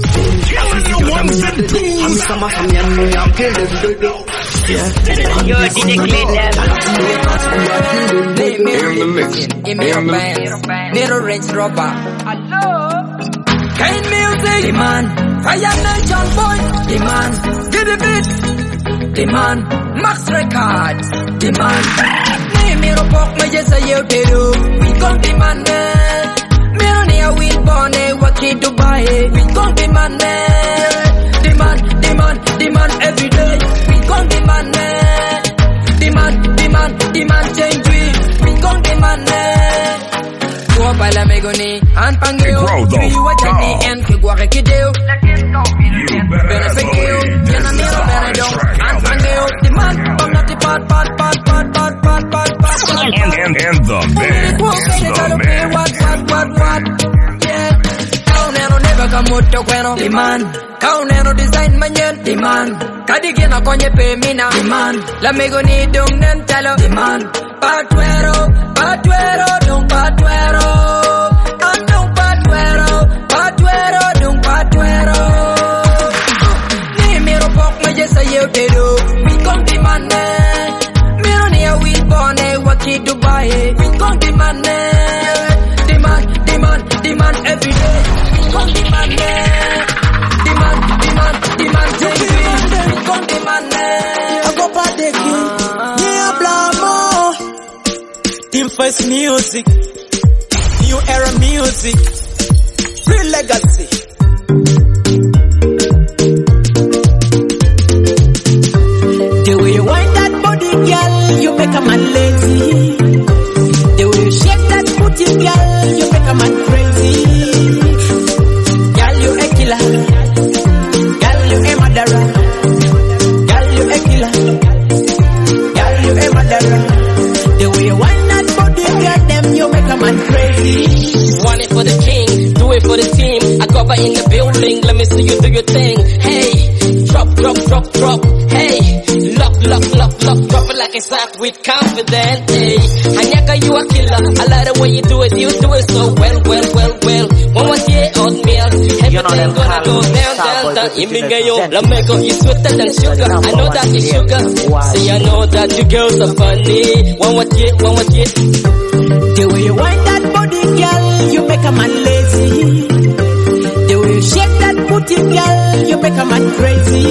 Hami sama hamian yang kele bedu. Yo, D J Glendam. In the mix. In the mix. Little Range Rover. Kind music, demand. Fire Nation boy, demand. Give the beat, demand. Max Records, demand. Me mero pok me just a year peru. We gon' demand it. Mero near we born it. What kid Dubai? We gon' demand it. Demand, demand, demand every day. We gon' demand it. Demand, demand, demand change we. We gon' demand it. Go by la megoni, and pangeo. We watch any end que guare que deo. Benefekeo, yana mero benedo. And pangeo, demand, but not the part, part, part, part, part, part, part, part. And, and, and the man. The man. What, what, what, what? Yeah. Kaunero never kamuto kweno. Demand. Kaunero design manual. Demand. Kadigina konye pe mina. Demand. La megoni dung nem talo. Demand. Patuero, patuero, dung patuero. And dung patuero, patuero, dung patuero. Ni mero pok me just a year peru. We gon' demand it. Mero ni a we born it. Waki Dubai. We gon' demand it. Demand, demand, demand every day. We gon' demand it. Demand, demand, demand every day. We gon' demand it. I go back the king. Yeah, blamo. Team First Music. New era music. Real legacy. The way you wind that body, girl, you make a man lazy. The way you shake that booty, girl, you make a man crazy. Girl, you a killer. Girl, you a murderer. Girl, you a killer. Girl, you a murderer. The way you wind that body, girl, them you make a man crazy. Want it for the king, do it for the team. I cover in the building, let me see you do your thing. Hey, drop, drop, drop, drop. Hey, lock, lock, lock, lock, drop it like it's hot with confidence. Hey, Anyaka, you a killer. I like the way you do it, you do it so well, well, well, well. One more year on meal, everything gonna go down, down, down. Imingayo, la meko, you sweeter than sugar. I know that you sugar. See, I know that you girls are funny. One more year, one more year. The way you wind that body, girl, you make a man lazy. The way you shake that booty, girl, you make a man crazy.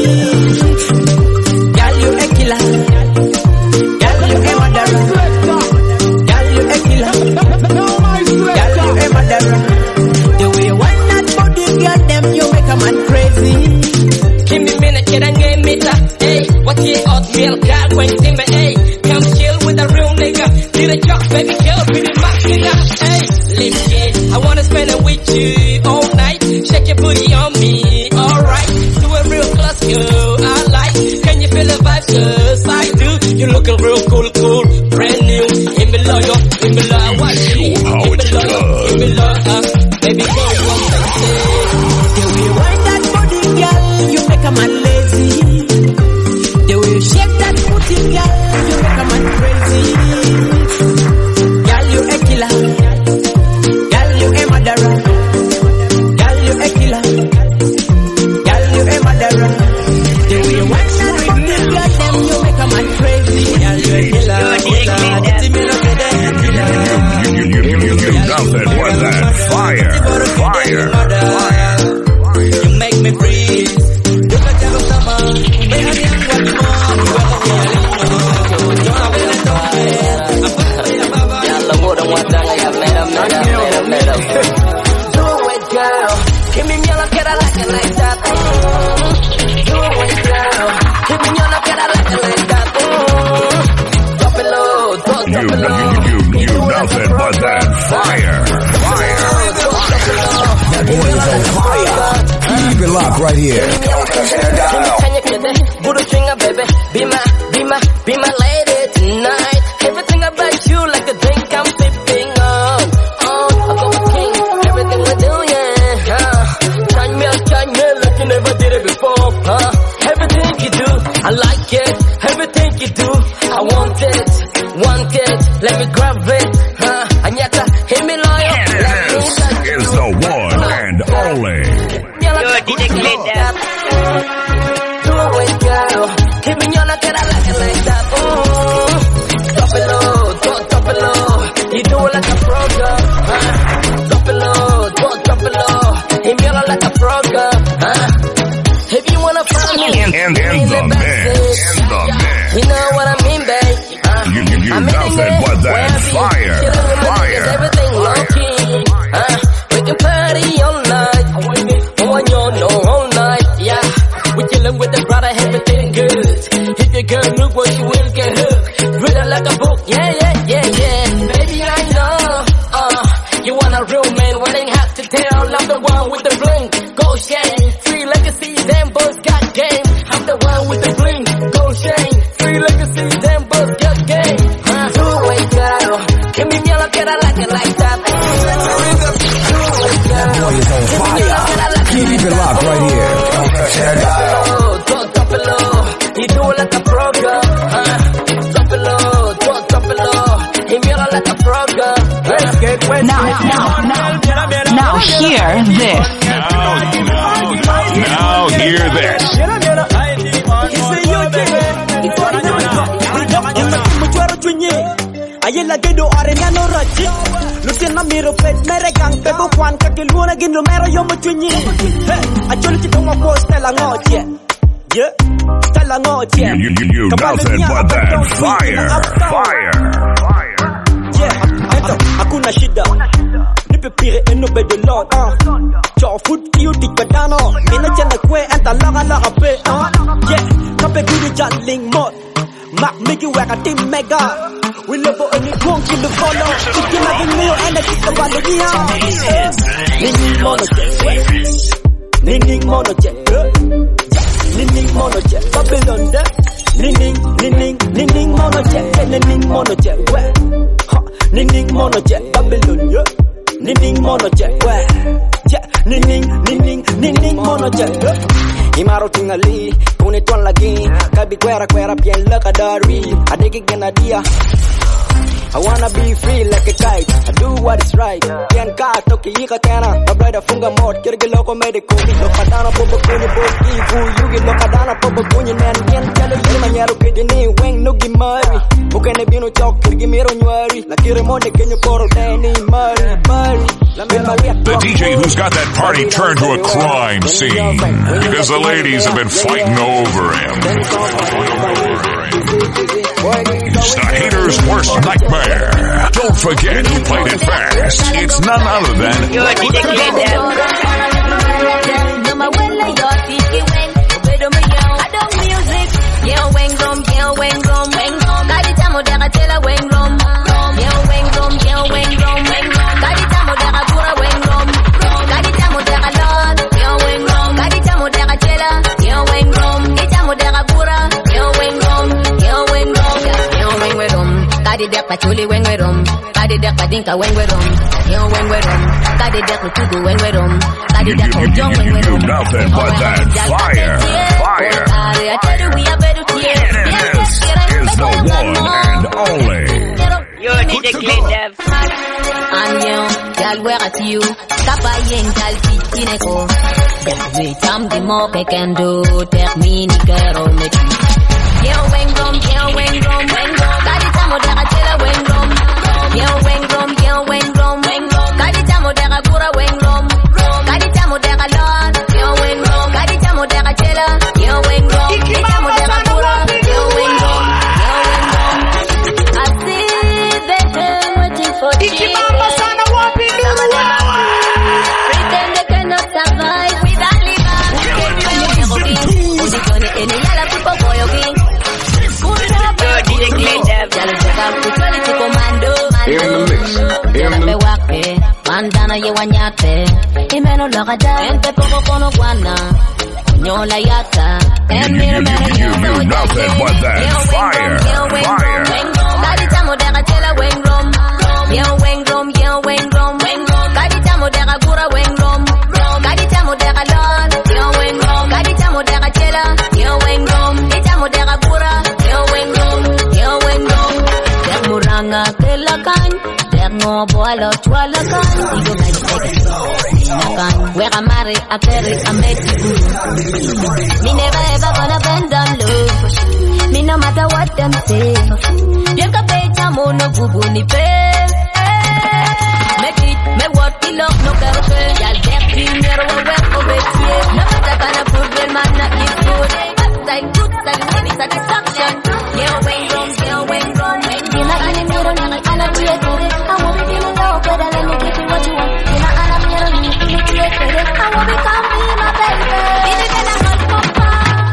Girl, you a killer. Girl, you a murderer. Girl, you a killer. Girl, you a murderer. The way you wind that body, girl, them you make a man crazy. Give me minute, get a game meter. Hey, what you out real God when you me, hey, come chill with a real nigga. Did a job, baby girl, really my nigga. Hey, live it. I wanna spend it with you all night. Shake your booty on me, alright. Do a real close, girl, I like. Can you feel the vibe, cause I do. You looking real cool, cool, brand new. In me loyal, in me loyal, watch me. In me loyal, in me loyal, baby girl, one thing. The way you wind that body, girl, you make a man lazy. The way you shake that booty, girl, you make a man crazy. Girl, you a killer. Girl, you a murderer. Girl, you a killer. Girl, you a murderer. The way you wind that body, girl, them you make a man crazy. Girl, you a killer. You, you, you, you, you got that, what that? Fire, fire, fire. You make me breathe. You can tell us someone. When I'm young, what you want, you want to be a Yalla, more than one thing I have made up, made up, made up, made up. Do it, girl. Give me yellow, get I like it like that. Do it, girl. Give me yellow, get I like it like that. Drop it low, drop, drop it low. You, you, you, you Lock right here. Buddha stringer, baby. Be my, be my, be my lady tonight. Everything about you like a drink I'm sipping on. Oh, I got my king. Everything we do, yeah. Uh, touch me, touch me like you never did it before. Uh, everything you do, I like it. Everything you do, I want it, want it. Let me grab it. Uh, Anyata, hit me loyal. This is the one and only. Yo, D J Glitter. Do it, girl. Keep me on, I get I like it like that. Ooh. Drop it low, drop, drop it low. You do it like a pro girl. Uh. Drop it low, drop, drop it low. Hit me on like a pro girl. Uh. If you wanna find me, in, in, in the mix, in the mix. You know what I mean, babe. Uh. You, you, you nothing but that fire, fire. Everything low key. Uh. We can party all night. Oh, and you know all night. Yeah. We chillin' with the brother, everything good. If your girl look what you will get hooked. Read it like a book, yeah, yeah, yeah, yeah. Baby, I know, uh, you want a real man, what ain't have to tell. I'm the one with the bling, go shame. Three legacies, them both got game. I'm the one with the bling, go shame. Three legacies, them both got game. Uh, do it, girl. Give me me, look at I like it like that. Do it, girl. That boy is on fire. Keep it locked right here. Drop, drop it low. You do it like a pro girl. Uh, drop it low, drop, drop it low. He me like a pro girl. Uh, Now, now, now, now hear this. Now, now hear this. Ayela gedo arena no raji. Luciana miro pet mere gang pebo kwan kakiluna gin lumero yo machunyi. Acholi chitong ako stella ngoche. Yeah, stella ngoche. You, you, you nothing but that fire, fire, fire. Yeah, eto, hakuna shida. Nipe pire eno bedo lord. Uh, Cho food kiyo dik badano. Mina chana kwe enta laga laga pe. Uh, yeah, kape gudi jatling mod. Mac make you work a team mega. We live for any won't kill the follow. Chicken like a meal and a kick about the real. Ninning mono jet. Ninning mono jet. Ninning mono jet. Babylon there. Ninning, ninning, ninning mono jet. Ninning mono jet. Where? Ninning mono jet. Babylon, yeah. Ninning mono jet. Where? Yeah. Ninning, ninning, ninning mono jet. Imaro tingali, kune tuan lagi. Kabi kwera kwera bien lakadari. Adegi genadia. I wanna be free like a kite. I do what is right. Bien ka toki ika tena. My brother funga mod. Kirgi loko medico. Lokadana popo kuni boki. Fu yugi lokadana popo kuni nen. Bien chalo yema nyaro kidini. Weng no gimari. Bukene bino chok kirgi miro nyari. La kire mode kenyo koro deni. Mari, mari. The D J who's got that party turned to a crime scene because the ladies have been fighting over him. It's the hater's worst nightmare. Don't forget who played it fast. It's none other than Yo, D J Glitter. Patuli when we rum, Kadi dek padinka when we rum, yo when we rum, Kadi dek lutugu when we rum, Kadi dek ojong when we rum. Nothing but that fire, fire. I tell you we are better here. This is the one and only. Yo, D J Glitter. Anyo, gal where at you, Kapa yen gal titineko. That we tam the more can do, take me ni kero meti. Yo when rum, yo when rum, when rum, Kadi tamo dek atela when rum. Yo when rum, yo when rum, when rum, Kadi tamo dek agura when rum. Kadi tamo dek alon, yo when rum, Kadi tamo dek atela, yo when rum, Kadi tamo dek agura, yo when rum, yo when rum. I see them waiting for you. Pretend they cannot survive without liver. Yo, D J Glitter. In the mix, in the Wani wanyate Imeno lagada Ente poco kono guana Nyola yata Emir mere yo Nothing but that fire, fire. Kadi tamo dega tela weng rom Yo weng rom, yo weng rom Kadi tamo dega gura weng rom Kadi tamo dega lon Yo weng rom Kadi tamo dega tela Yo weng rom Kadi tamo dega gura Yo weng rom, yo weng rom Deg muranga kelakan Deg ngobo alo chwalakan Igo gaji tega Nakan Wega mare apere ameti Me never ever gonna bend down low Me no matter what them say Yeka pecha mono bubu ni pe Make it, me what me love no kerfe Yal dek primero we wek obetie No matter kana food well man not live good But I good satisfaction satisfaction Yeah weng rom, yeah weng rom Yena ane miro nanga ala tuye tere I won't be feeling low but I let me give you what you want Yena ana miro ni ni tuye tere I won't be come be my baby Bini bela hot papa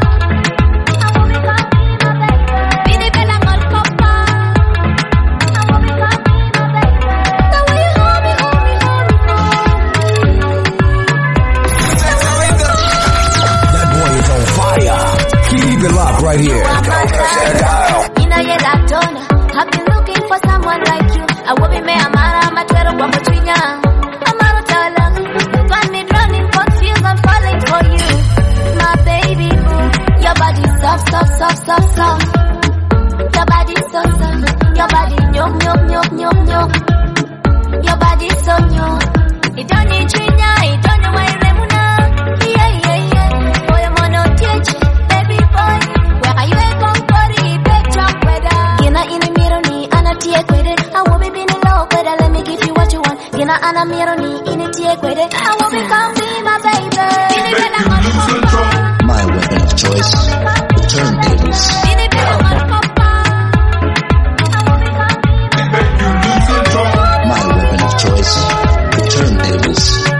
Keep it locked right here. You know you're that donor. I've been looking for someone like you. I will be me amara matero kwa mchinya. Amaro tala. Find me running confused and falling for you. My baby boo. Your body soft, soft, soft, soft, soft. Your body so soft. Your body nyok, nyok, nyok, nyok, nyok. Your body so nyok. It don't need chinya. It don't know why remuna. Yeah, yeah, yeah. Boy, I'm on no teach. Gina ana miro ni initie kwede I will become be my baby My weapon of choice The turntables My weapon of choice The turntables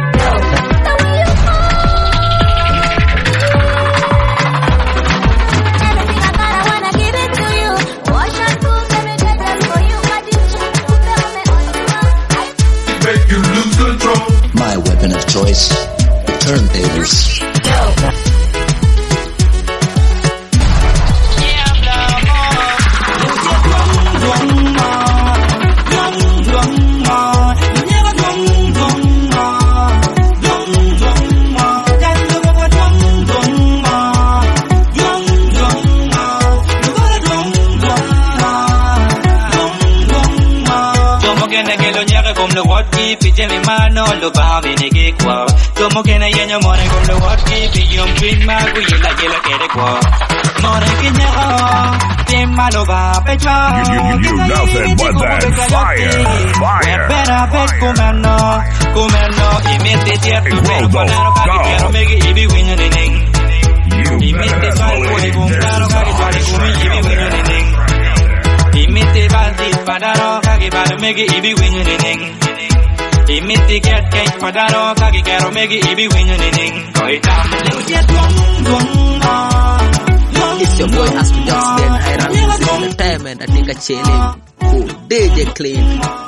My weapon of choice, the turntables. Pijami mano lo ba vini ke kwa Tomo kena yenyo more kom lo wat ki pijom twin ma ku yela yela kere kwa More kinya ho Tim malo ba pecha You nothing but that fire, fire. Bera bet kumano Kumano imite tiap tu bero panaro kaki pero megi ibi winya nining Imite swal kuri kumano kaki swali kumi ibi winya nining Imite baldi padaro kaki baro megi ibi winya nining Imiti get cake padaro kaki kero megi ibi winya nining Koi tam liu jet dwong dwong It's your boy Aspen Ducks Gang Hiram Music Entertainment Atika chilling Cool D J Clean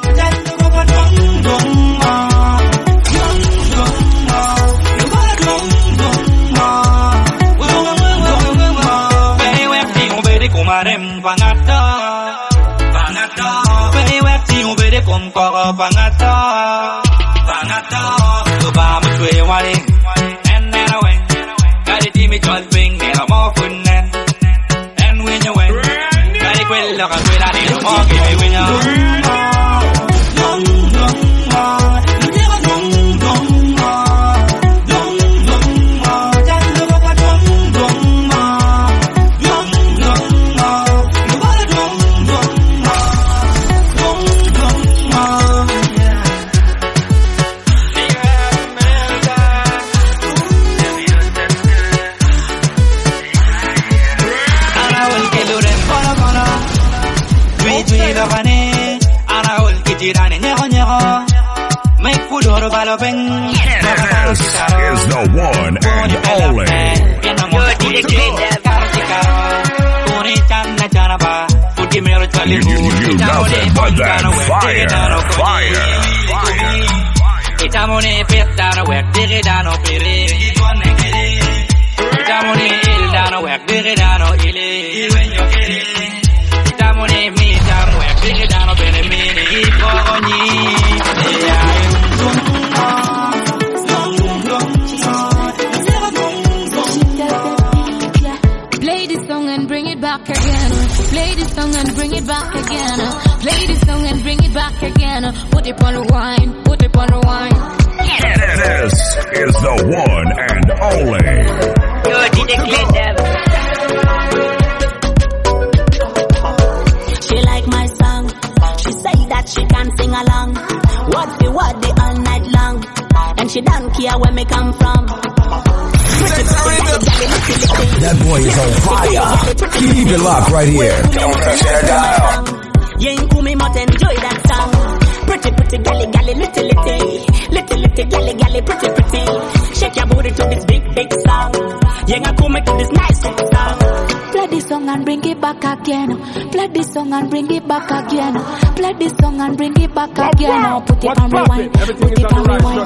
Baby wepti ubedi kumarem pangata Pangata Baby wepti ubedi kumkoro pangata Pangata Tuba mutwe wari Nena weng Kari timi chol ping Nena mo funnen En winya weng Kari kwella ka kwella Nena mo kimi winya This is the one and only. You, you, you nothing but that fire, fire, fire. Itamone petano wek digidano pere. Itamone ildano wek digidano ile. Itamone mitam wek digidano bene mene ikogoni. Play this song and bring it back again. Play this song and bring it back again. Play this song and bring it back again. Put it on the wine, put it on the wine. This is the one and only. Yo, D J Glendale. She like my song. She say that she can sing along. What for what the all night long. And she don't care where me come from. That boy is on fire. Keep it locked right here. Don't touch that dial. Yenkumi must enjoy that song. Pretty, pretty, galley, galley, little, little. Little, little, galley, galley, pretty, pretty. Shake your booty to this big, big song. Yenga come to this nice song. Play this song and bring it back again. Play this song and bring it back again. Play this song and bring it back again. Now put it on rewind. Put it on rewind.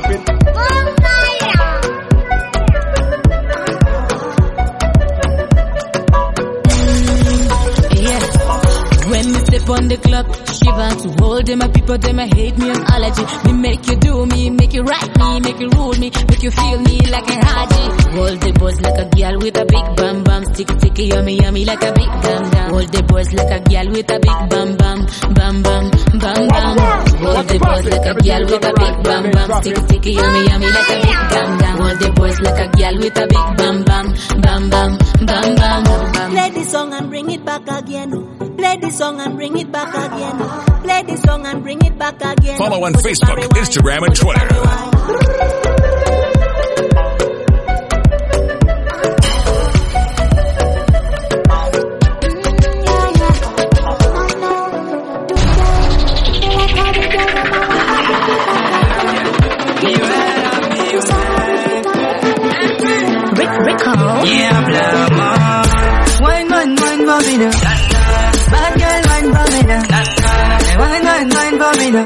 When me step on the club, shiver to hold them, my people, them, I hate me on allergy. Me make you do me, make you right me, make you rule me, make you feel me like a haji. Hold the boys like a girl with a big bam bam, stick sticky, yummy yummy like a big gum gum. Hold the boys like a girl with a big bam bam, bam bam, bam bam. Hold the boys like a girl with a big bam bam, stick sticky, yummy yummy like a big gum gum. Hold the boys like a girl with a big bam bam, bam bam, bam bam. Play this song and bring it back again. Play this song and bring it back again. Play this song and bring it back again. Follow on Facebook, Instagram, and Twitter. Rick, Rico. Yeah, blah, Wine, wine, wine, Bobina. Bad girl, wine, Bobina. Wine, wine, wine, Bobina.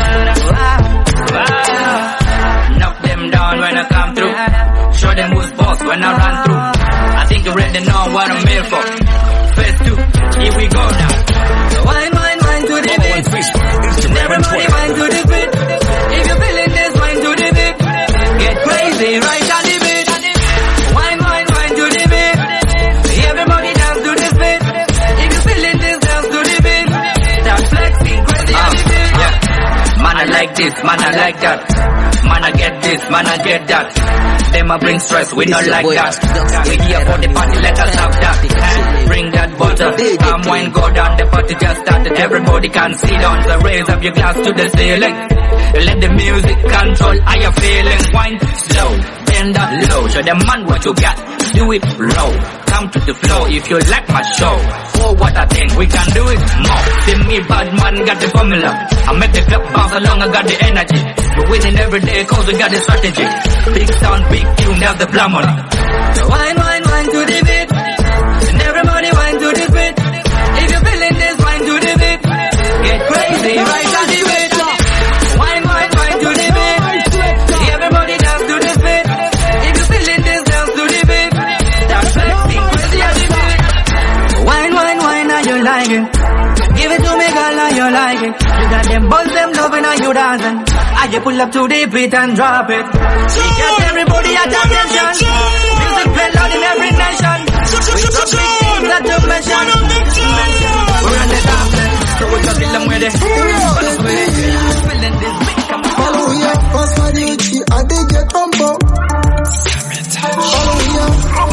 knock them down when I come through. Show them who's boss when I run through. I think you already know what I'm here for. Phase two, here we go now. Wine, wine, wine to the beat. Everybody wine to the beat. If you're feeling this, wine to the beat. Get crazy right on the beat. Wine, wine, wine to the beat. Everybody dance to this beat. If you're feeling this, dance to the beat. Start flexing crazy on the beat. Yeah. Man, I like this, man, I like that. Man, I get this, man, I get that. Them I bring stress, we not like that. We here for the party, let us have that. Bring that butter, come wine, go down. The party just started, everybody can sit down. So raise up your glass to the ceiling. Let the music control how you feeling. Wine slow, bend that low. Show them man what you got, do it low. Come to the flow if you like my show. For what I think, we can do it more. See me, bad man, got the formula. I make the club bounce along, I got the energy. We're winning every day cause we got the strategy. Big sound, big tune, that's the blam on it. Wine, wine, wine to the beat. And everybody wine to the beat. If you're feeling this, wine to the beat. Get crazy, right on the beat. Wine, wine, wine to the beat. Everybody dance to the beat. If you're feeling this, dance to the beat. That's flexing, crazy on the beat. Wine, wine, wine, now you like it. Give it to me, girl, now you like it. You got them boys, them loving, now you dancing. I just pull up to the beat and drop it. We got everybody at attention. Music play loud in every nation. We got big things that you mention. We're on the top end, so we got them with it. Feeling this beat, come on. Follow ya, pass my duty, I did get bumpo. Follow ya.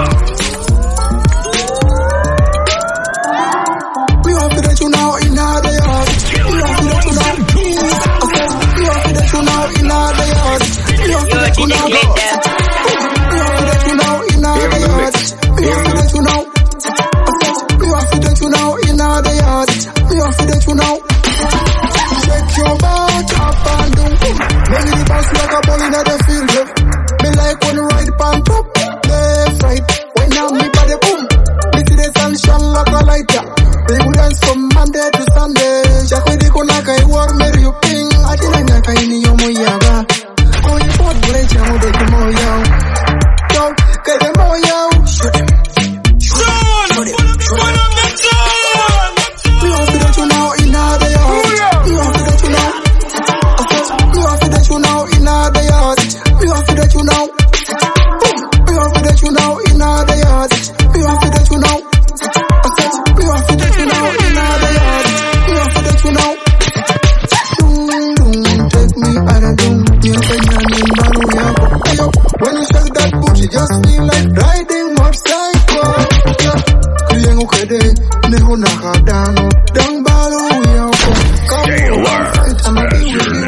We want to let you know in all the yard. We want to let you know. We want to let you know in all the yard. We want to let you know. We want to let you know in all the yard. We want to let you know. We want to let you know in all the yard. We want to let you know. Shake your butt up and down. Make it bounce like a ball in the field. Me like when you ride pan top, left right. When I'm me body boom, me see the sun shine like a lighter. We will dance from Monday to Sunday. Shakwe di kona kai war meri you ping. Ati na nyaka ini yomo yaga. in Banu Yako. Yo, when you shake that booty, just feel like riding motorcycle. Yeah, Kuyengu Kede, Neho Nakadano, Dang Balu Yako. Come on, I'm a big with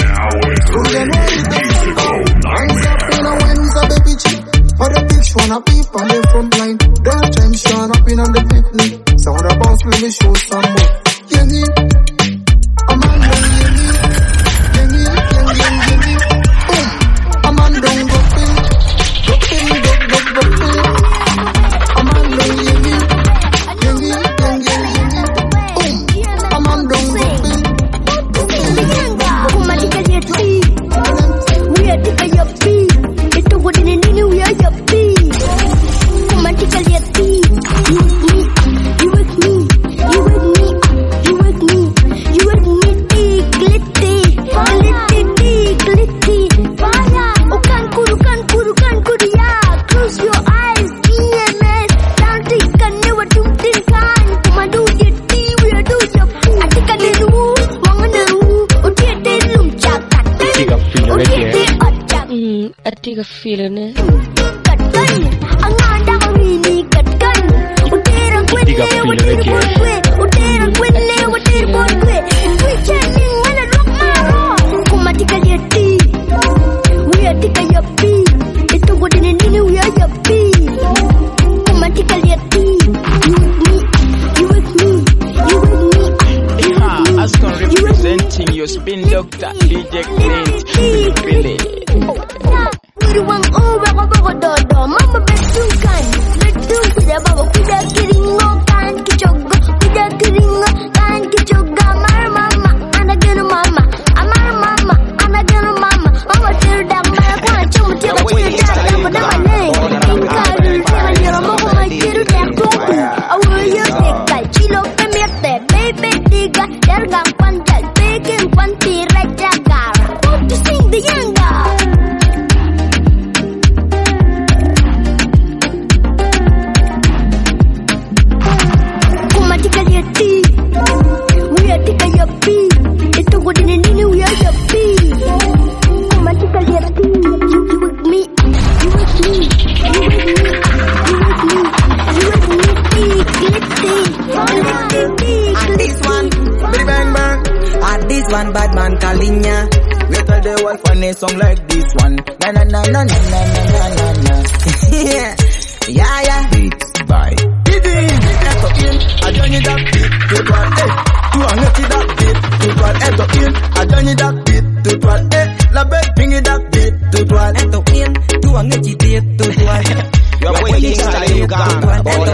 other bitch wanna peep on the front line. That time shine up in on the picnic. Sound the bounce, let me show some more. Yengi, a man don't yengi. Yengi, yengi, yengi, boom. A man don't go pin. Go pin, go, go, go pin. A man don't yengi. Yengi, yengi, yengi, boom. A man don't go pin. Go pin, go, go, go. Kumatika yeti, we are tika yapi. Ito ko din hindi we are yapi. Kumatika yeti, you with me, you with me, you with me, you with me, you with me. Glitty, glitty, glitty, fire. Ukan kuru, kan kuru, kan kuru ya. Close your eyes, E M S. Nanti kan newa tumtin kan. Kumadu yeti, we are do yapi. Atika diru, wangan diru. Uti dilum jakat. Uti di otak. Hmm, atika feeling it. Katkan, ang anda kami ni katkan. Utirang kwene, utir kwe. Utirang kwene, utir kwe. We chanting when I look maro. Kumatika yeti, we are tika yapi. Ito ko din hindi we are yapi. Kumatika yeti, you with me, you with me, you with me. Ascon representing your spin doctor D J Clint Billy. Uruang uwa ko bako dodo, mama betukan. Betul sudah bawa kuda kiringo kan kicogo, kuda kiringo kan kicoga. Amar mama, anak geno mama, amar mama, anak geno mama. Mama terdang mara kuna cuma tiba tiba dah pada mana? Ingkar jangan nyerah mau kumaikiru tak kuku. Awal yo tekal cilo pemete, baby tiga tergang panjal, bikin panti raja gara. Putus sing the yanga. Kumatika yeti, we are tika yapi. Ito ko din hindi we are yapi. Kumatika yeti, you with me, you with me, you with me, you with me, you with me. Glitty, glitty, and this one, big bang bang. And this one, bad man Kalinya. We tell the world funny song like this one. Na na na na na na na na na. Yeah, yeah, yeah. Beats by Didi. Eto in, adani that beat to twat eh. Tu angeti that beat to twat. Eto in, adani that beat to twat eh. La bed pingi that beat to twat. Eto in, tu angeti beat to twat. You are waiting inside Uganda.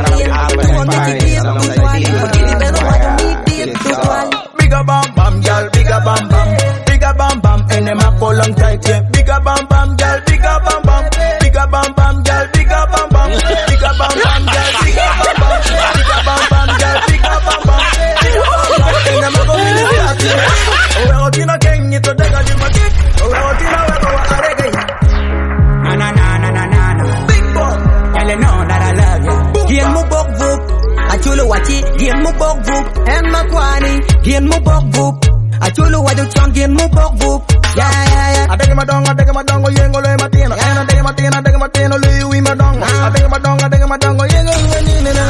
Bigga bam bam, girl, bigga bam bam, bigga bam bam, and them a pull on tight, yeah. Bigga bam bam, girl, bigga bam bam, bigga bam bam, girl, bigga bam bam, bigga bam bam, girl, bigga bam bam, bigga bam bam, girl, bigga bam bam, and them a go in the party. Oh, we're out in a gang, it's a dagger in my dick. Oh, we're out in a we're going to reggae. Na na na na na na. Big boy, girl, you know that I love you. Give me bok book. Achulu wachi, give me bok book. Emma Kwani, give me bok book. Achulu wadu chong, give me bok book. Yeah, yeah, yeah. I take my dong, I take my dong, yengo le matina. And I take my tina, I take my tina, le we my dong. I take my dong, I take my dong, yengo le matina.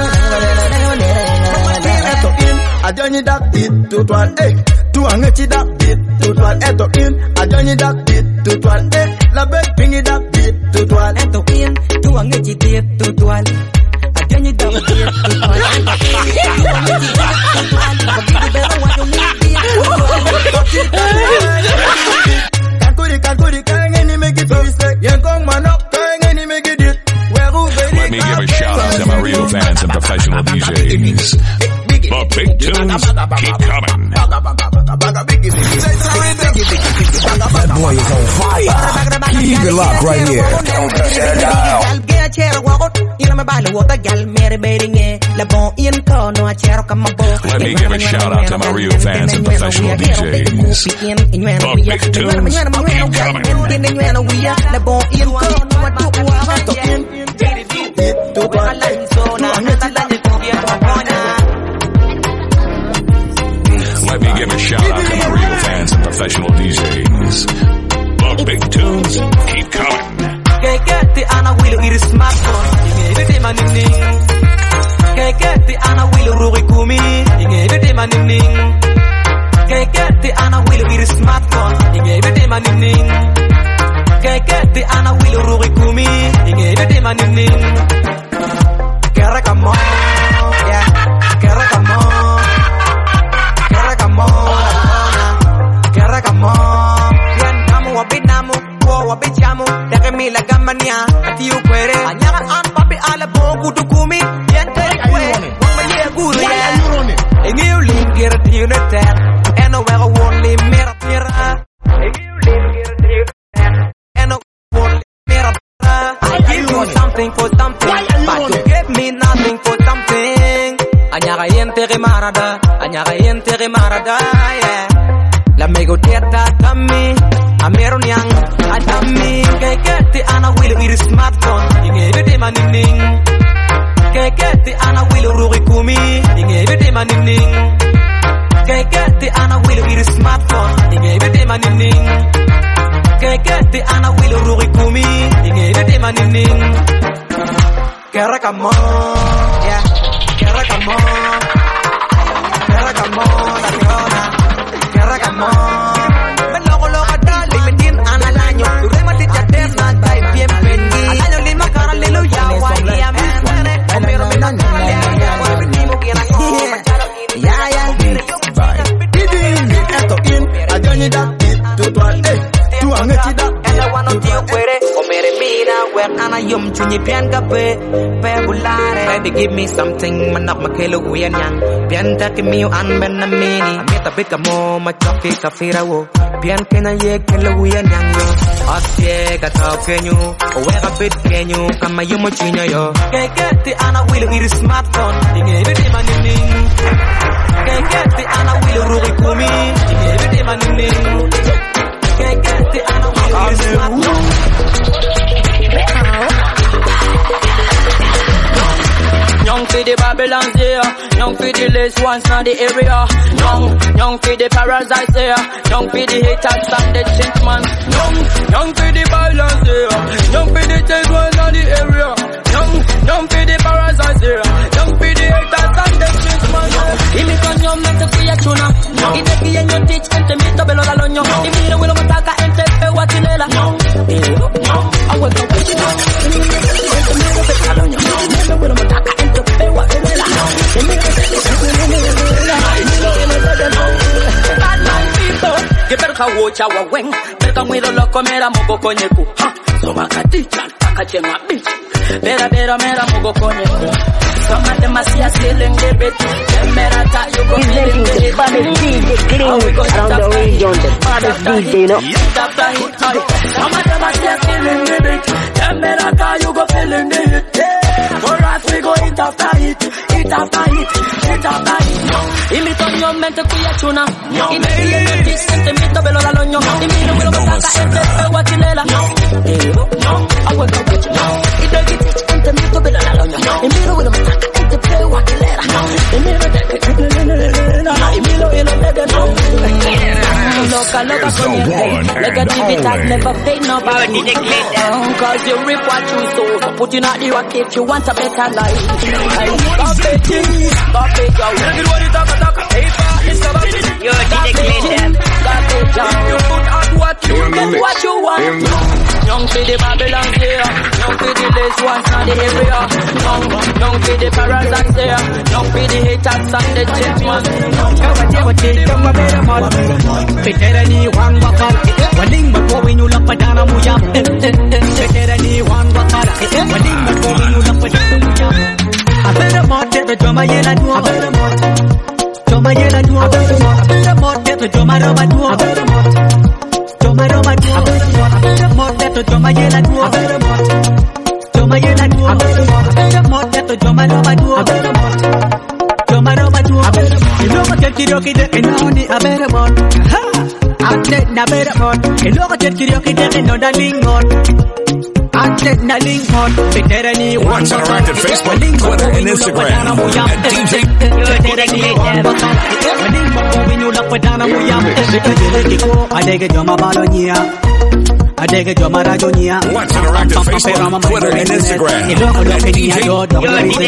Eto in, adonyi that beat to twal, eh. Tu angechi that beat to twal. Eto in, adonyi that beat to twal, eh. La bed pingi that beat to twal. Eto in, tu angechi beat to twal. Adonyi that beat to twal. Tu angechi beat to twal. Baby better want to leave beat to twal. Kankuri kankuri kangeni make it respect. Yenkong manok kangeni make it dit. Let me give a shout out to my real fans and professional D Js. The big tunes keep coming. That boy is on fire. Keep it locked right here. Don't touch that dial. Let me give a shout out to my real fans and professional D Js. The big tunes keep coming. Let me give a shout out to my real fans and professional D Js. The big tunes keep coming. Keketi ana will ir smartphone. Inge manining. Keketi ana will ruri kumi. Inge manining. Keketi ana will ir smartphone. Inge manining. Keketi ana will ruri kumi. Inge manining. Kera kamo, yeah. Kera kamo, kera kamo, kera kamo. Bien namu wabit namu, wo wabit jamu. Deke mi la gamania, ati ukwere. Anyara an papi ala bogu tukumi. Bien tere kwe, wamba ye guru ya. Ingi uling gira tiyu neter, eno wega wonli mera mera. Ingi uling gira tiyu neter, eno wonli mera mera. I give you something for something, but you give me nothing for something. Anyara yente ke marada, anyara yente ke marada, yeah. La mego tieta tami, ameron yang atami. Keketi ana will ir smartphone, inge bete manining. Keketi ana will ruri kumi, inge bete manining. Keketi ana will ir smartphone, inge bete manining. Keketi ana will ruri kumi, inge bete manining. Kera kamo, yeah. Kera kamo, kera kamo, la leona. Kera kamo, me loco loco dale, me tin ana al año. Tu rema te chaterna, dai bien pendi. Al año lima cara lelo ya guay ya me suene. Pero me dan con le ya, por venimos que era como machado. Ya ya, bye. Didin, esto in, agani da, tu tu eh, tu angeti da. Ella wano tío puere, o mere mira, when ana yum chunyi pian kape, pe bulare. Baby give me something, manak makelo uyan yang. Pian taki miu an ben na mini. Amita bika mo, machoki kafira wo. Pian kena ye kelo uyan yang yo. Asye katao kenyu, owega bit kenyu, kama yumo chinyo yo. Keketi ana will ir smartphone, inge bide manining. Keketi ana will ruri kumi, inge bide manining. Keketi ana will ir smartphone. Young for the Babylon there, young for the lace ones in the area. Young, young for the parasites there, young for the haters and the gentlemen. Young, young for the Babylon there, young for the taste ones in the area. Young, young for the parasites there, young for the haters and the gentlemen. Imi con yo mente kuya chuna, ide kiye nyo teach ente mito belo la lonyo. Imi no wilo mataka ente pe wakilela. I wake up with you. Imi no pe kalonyo, no wilo mataka. Que perca wocha wa weng, perca muy lo comera mogo coñecu. Ha, so bakaticha, bakachenga bitch. Bera bera mera mogo coñecu. Some of them are see a ceiling the bit. Mera ta you go feeling the baddest D J clean around the region, the baddest D J, you know. Some of them are see a ceiling the bit. Mera ta you go feeling the hit. For us we go hit after hit, hit after hit, hit after hit. Imito nyo mente kuya chuna, imito nyo disente mito belo la lonyo, imito wilo mataka ente pe watilela. I wake up with you. Ito gitich ente mito belo la lonyo, imito wilo mataka ente pe watilela. Imito imito ilo lede no. Loca loca con your face, negativity never pay nobody. Cause you reap what you sow, so put in out the rock if you want a better life. Garbage in, garbage out. Yo, D J Clinton. Garbage out. You put out what you get what you want. Young for the Babylon there, young for the lace ones in the area. Young, young for the parasites there, young for the haters and the gentlemen. Veterani one wakala, waling makowi nyo lang padana mo yamo. Veterani one wakala, waling makowi nyo lang padana mo yamo. Abera mote to joma yela duo, abera mote, joma yela duo, abera mote to joma roma duo, abera mote, joma roma duo, abera mote to joma yela duo, abera mote, joma yela duo, abera mote to joma roma duo, abera mote, joma roma duo, abera mote. You know what you're doing, and only abera mote. Ate na better mod, eloko tet kirioki tet no darling mod. Ate na link mod, veterani one. Watch our active Facebook, Twitter, and Instagram at D J. Veterani one bakala, waling mo ko winulak padana mo yam. Veterani ko adege joma balonia, Adega jo mara jo nia. Let's interact at Facebook, Twitter, and Instagram. D J Yo, D J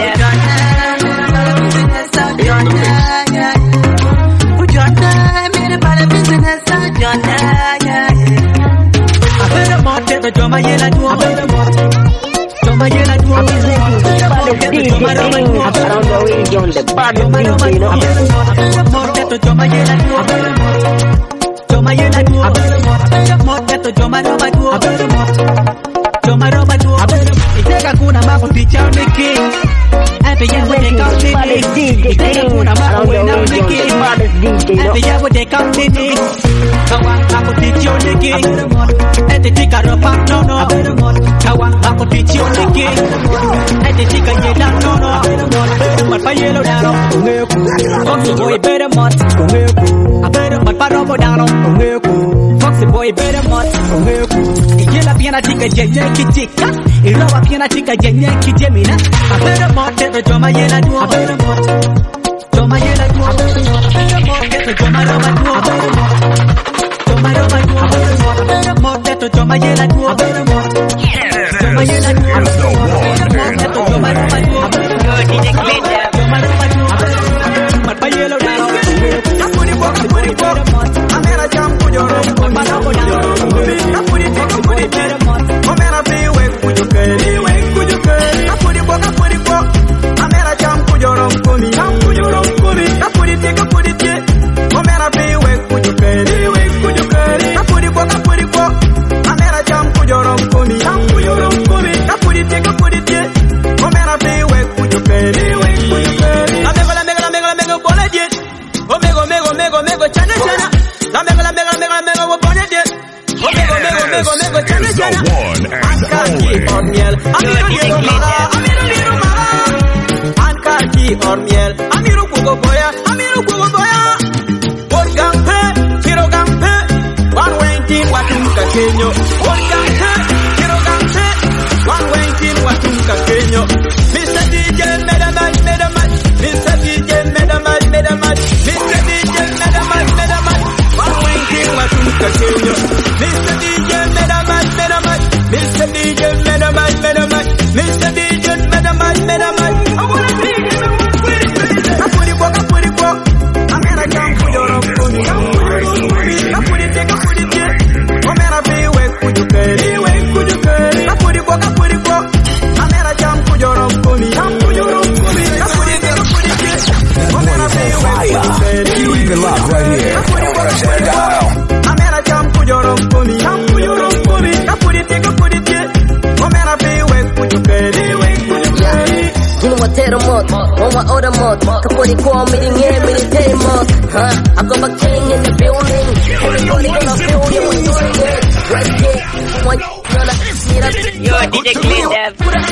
boy better mot, I better mot parobo dano, Foxy boy better mot, Ijela piana tika jenye kitika, Ilawa piana tika jenye kijemina, I better mot the drama yela do, I better mot, drama yela do, I better mot the drama roma do, I better mot, drama roma do, I better mot the drama yela do, I better mot, drama yela do, I better mot the drama roma do, I better mot, D J Glitter, drama roma do, I better mot, but yellow down. I'm gonna jump to your room, but I'm gonna I put it, I put it better. I'm gonna be awake, could you pay? Could you pay? I put it, I put it, I'm gonna jump to your room for me. Jump to your room for me. I put it, I put it, I'm gonna be awake, could you pay? Could you pay? I put it, I put it, I'm gonna jump to your room for me. Jump to your room for me. I put it, I put it, I'm gonna be awake, could you pay? Could you pay? I'm gonna make a make a make a bullet yet. Omega, omega, omega, omega, chana, chana. La mega, la mega, la mega, la mega, we're born yet. Omega, omega, omega, omega, chana, chana. Ankaki or miel, amiru little mara, amiru little mara. Ankaki or miel, amiru kugo boya, amiru kugo boya. One gampe, kiro gampe, one wentin watunka kenyo. One gampe, kiro gampe, one wentin watunka kenyo. Mister D J, medamat, medamat, Mister D J, medamat, medamat, Mister D J, medamat, medamat, one wentin watunka kenyo. Mister D J, medamat, medamat, Mister D J, medamat, medamat, Mister D J, medamat, medamat. I wanna see you, I put it walk, I put it walk. I'm gonna jump to your room for me. I put it, take a put it, yeah. I'm gonna be awake, could you pay? Could you pay? I put it walk, I put it walk. I'm gonna jump to your room for me. Jump to your room for me. I put it, take a put it, yeah. I'm gonna be awake, could you pay? Keep it locked right here. I put it walk, I put it walk. I'm gonna jump to your room for me. Jump to your room for me. I put it, take a put it, yeah. I'm gonna be awake, could you pay? Could you pay? Gino watero mot, on my order mot. Kapuri kwa meeting here, meeting day mot. Huh? I got my king in the building. Everybody gonna feel you when you're there. Right here, one gonna see that. Yo, D J Glitter.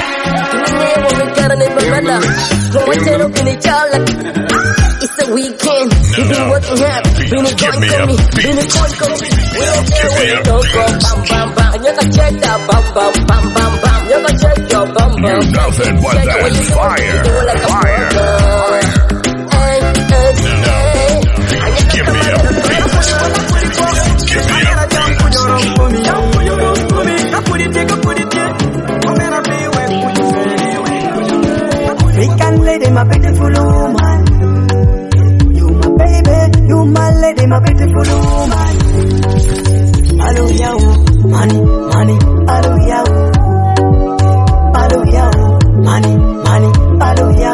We got an umbrella. Go watero kini chala. It's the weekend. We've been working hard. Been a joint for me. Been a joint for me. We don't care when you don't go. Bam, bam, bam. You can check that. Bam, bam, bam, bam, bam. You can check your bam, bam. You're nothing but that fire. Fire. Give me a beat. Give me a African lady, my beautiful woman. You my baby, you my lady, my beautiful woman. Hallelujah, money, money, hallelujah. Hallelujah, money, money, hallelujah.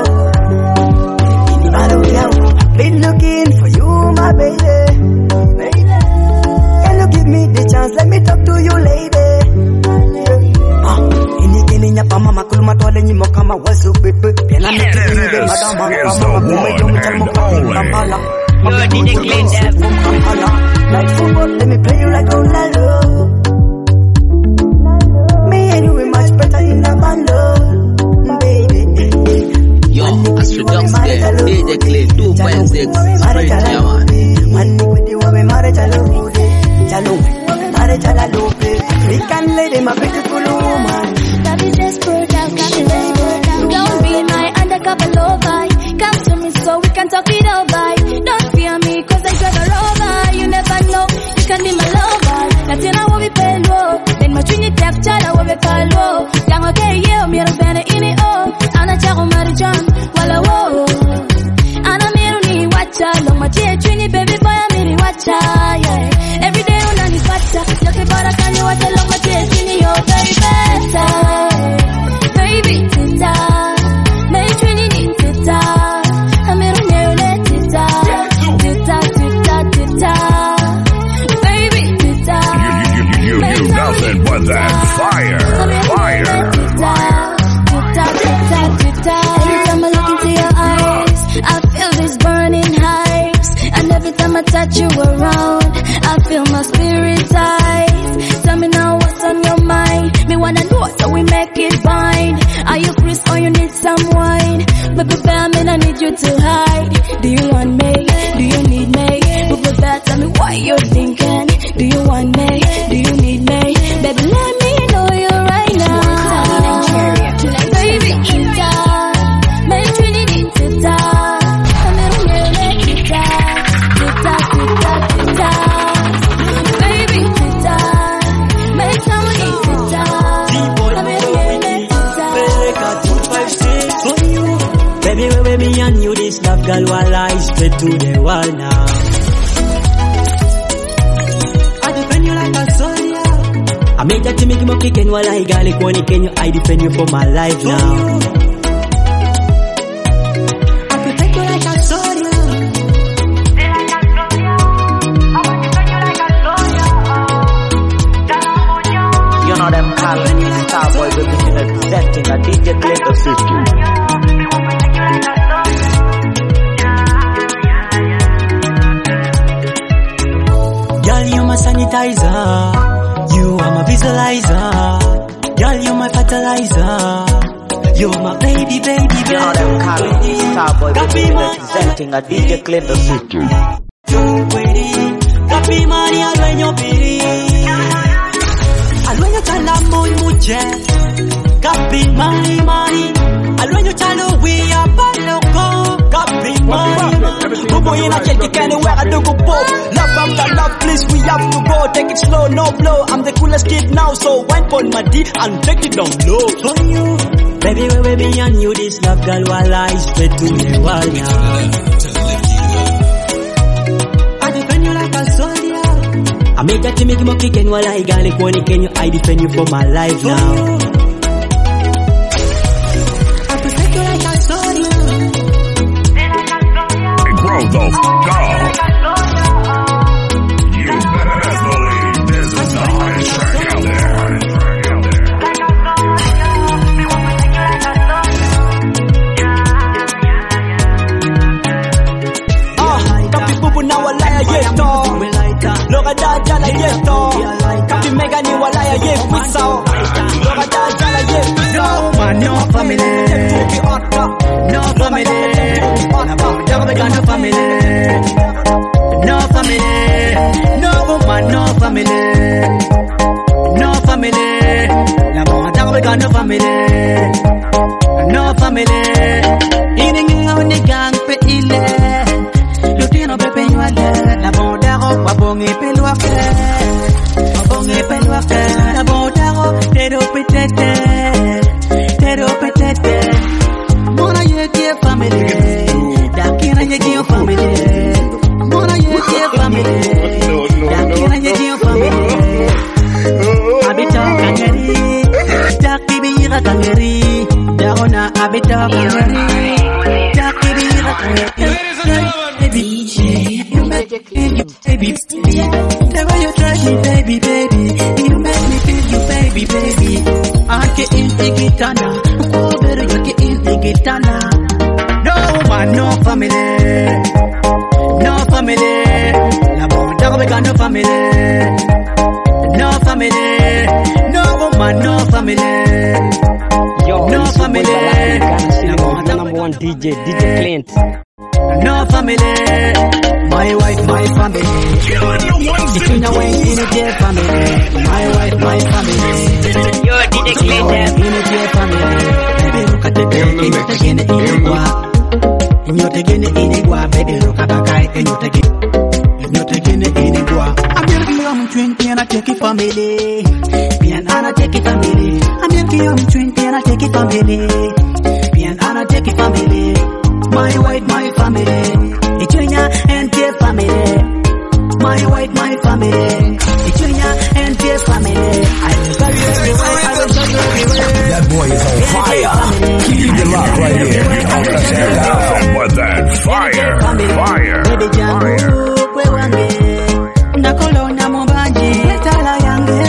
Hallelujah, been looking for you, my baby. Baby, can you give me the chance? Let me talk to you, lady. Ah, ini ini nyapa mama kulma tole nyimo kama wasu pepe. Pena mikini madam mama mama kume jomi chalmo kampala. Yo, D J Glitter. Like football, let me play you like Ronaldo. Me and you are much better in a bando, baby. Yo, Astrodox there, D J Glitter two point six, straight Yaman. Money with you, I'm married, jalo, jalo, married, jalo. African lady, my beautiful woman. Love is just put out, don't be my undercover lover. Come to me so we can talk it over. Don't fear me cause I got a rover. You never know, you can be my lover. That's in our we pay low. chala wabe kalwo. Yango ke yo miro bene ini o. Ana chago marijan wala wo. Ana miru ni wacha long matie chini baby boy amiri wacha yeah. Every day unani pata yoke baraka ni wacha long matie chini yo baby better. Baby tita me chini ni tita amiru nyele tita tita tita tita baby tita You, you, you, you, nothing but that fire, fire. Every time I look into your eyes, I feel this burning highs. And every time I touch you around, I feel my spirit rise. Tell me now what's on your mind. Me wanna know so we make it bind. Are you Chris or you need some wine? Baby, baby, I mean I need you to hide. Do you want me? Do you need me? Baby, baby, tell me what you're thinking. Do you want me? Do you need me? Baby, let me know you right now. Baby, tita, me Trinity tita, I'm in the tita, tita, tita, tita. Baby, tita, me Tony tita, I'm in the tita. Baby, baby, me and you this love girl while I straight to the wall now. I defend you like a soldier. I made that to make him a kicking while I got it when can you I defend you for my life now. I protect you like a soldier. You know them calling me Starboy representing a D J Glitter system. Girl, you my sanitizer. You are my visualizer. Girl, you my fertilizer. You my baby, baby, baby. You know them calling me Starboy representing a D J Glitter system. Kapi mani alwenyo piri. Alwenyo chala muy muche. Kapi mani mani. Alwenyo chalo we are baloko. Kapi mani. Bubu ina cheki kani where I do go bo. Love after love, please we have to go. Take it slow, no blow. I'm the coolest kid now, so wine on my D and take it down low. So you, baby, baby, baby, and you this love girl while I straight to the wall now. I defend you like a soldier. I make that to make him a kicking while I got it when can you I defend you for my life now. I protect you like a soldier. Grow the f*** up. You better believe this is the hottest track out there. Ah, kapi bubu na walaya yeto. Loga da jala yeto. Kapi mega ni walaya ye wisao. Loga da jala ye wisao. Man, no family. No family. No family. No family. No woman, no family. No family. La mama we got no family. No family. Eating on the gang pe ile. Lutino pepe yuale. La bondaro wabongi peluake. Wabongi peluake. La bondaro tero petete. Tero petete. Mona ye dear family. Dakina ye dear family. Mona ye dear family. Dakina ye dear family. Abita kangeri. Dakibira kangeri. Darona abita kangeri. Dakibira kangeri. D J, you make me feel you, baby, baby. The way you drive me, baby, baby. You make me feel you, baby, baby. I get in the guitar, oh, better you get in the guitar. No man, no family, no family. La bonne we got no family, no family, no woman, no family. Yo, no family. Number one D J, D J Clint. No family, my wife, my family. Between the way in a dear family, my wife, my family. Yo, D J Clint. In a dear family. Baby, look at the girl, and you take in the inigua. And you take in the inigua, baby, look at the guy, and you take it. And you take in the inigua. I'm gonna be on drink, and I take it family. Me and Anna take it family. family. Ichunya N T family. My white, my family. Ichunya N T family. I will carry you everywhere, I will show you everywhere. That boy is on fire. Keep it locked right here. Nothing but that fire, fire, fire. Nakolona mubanji, etala yange.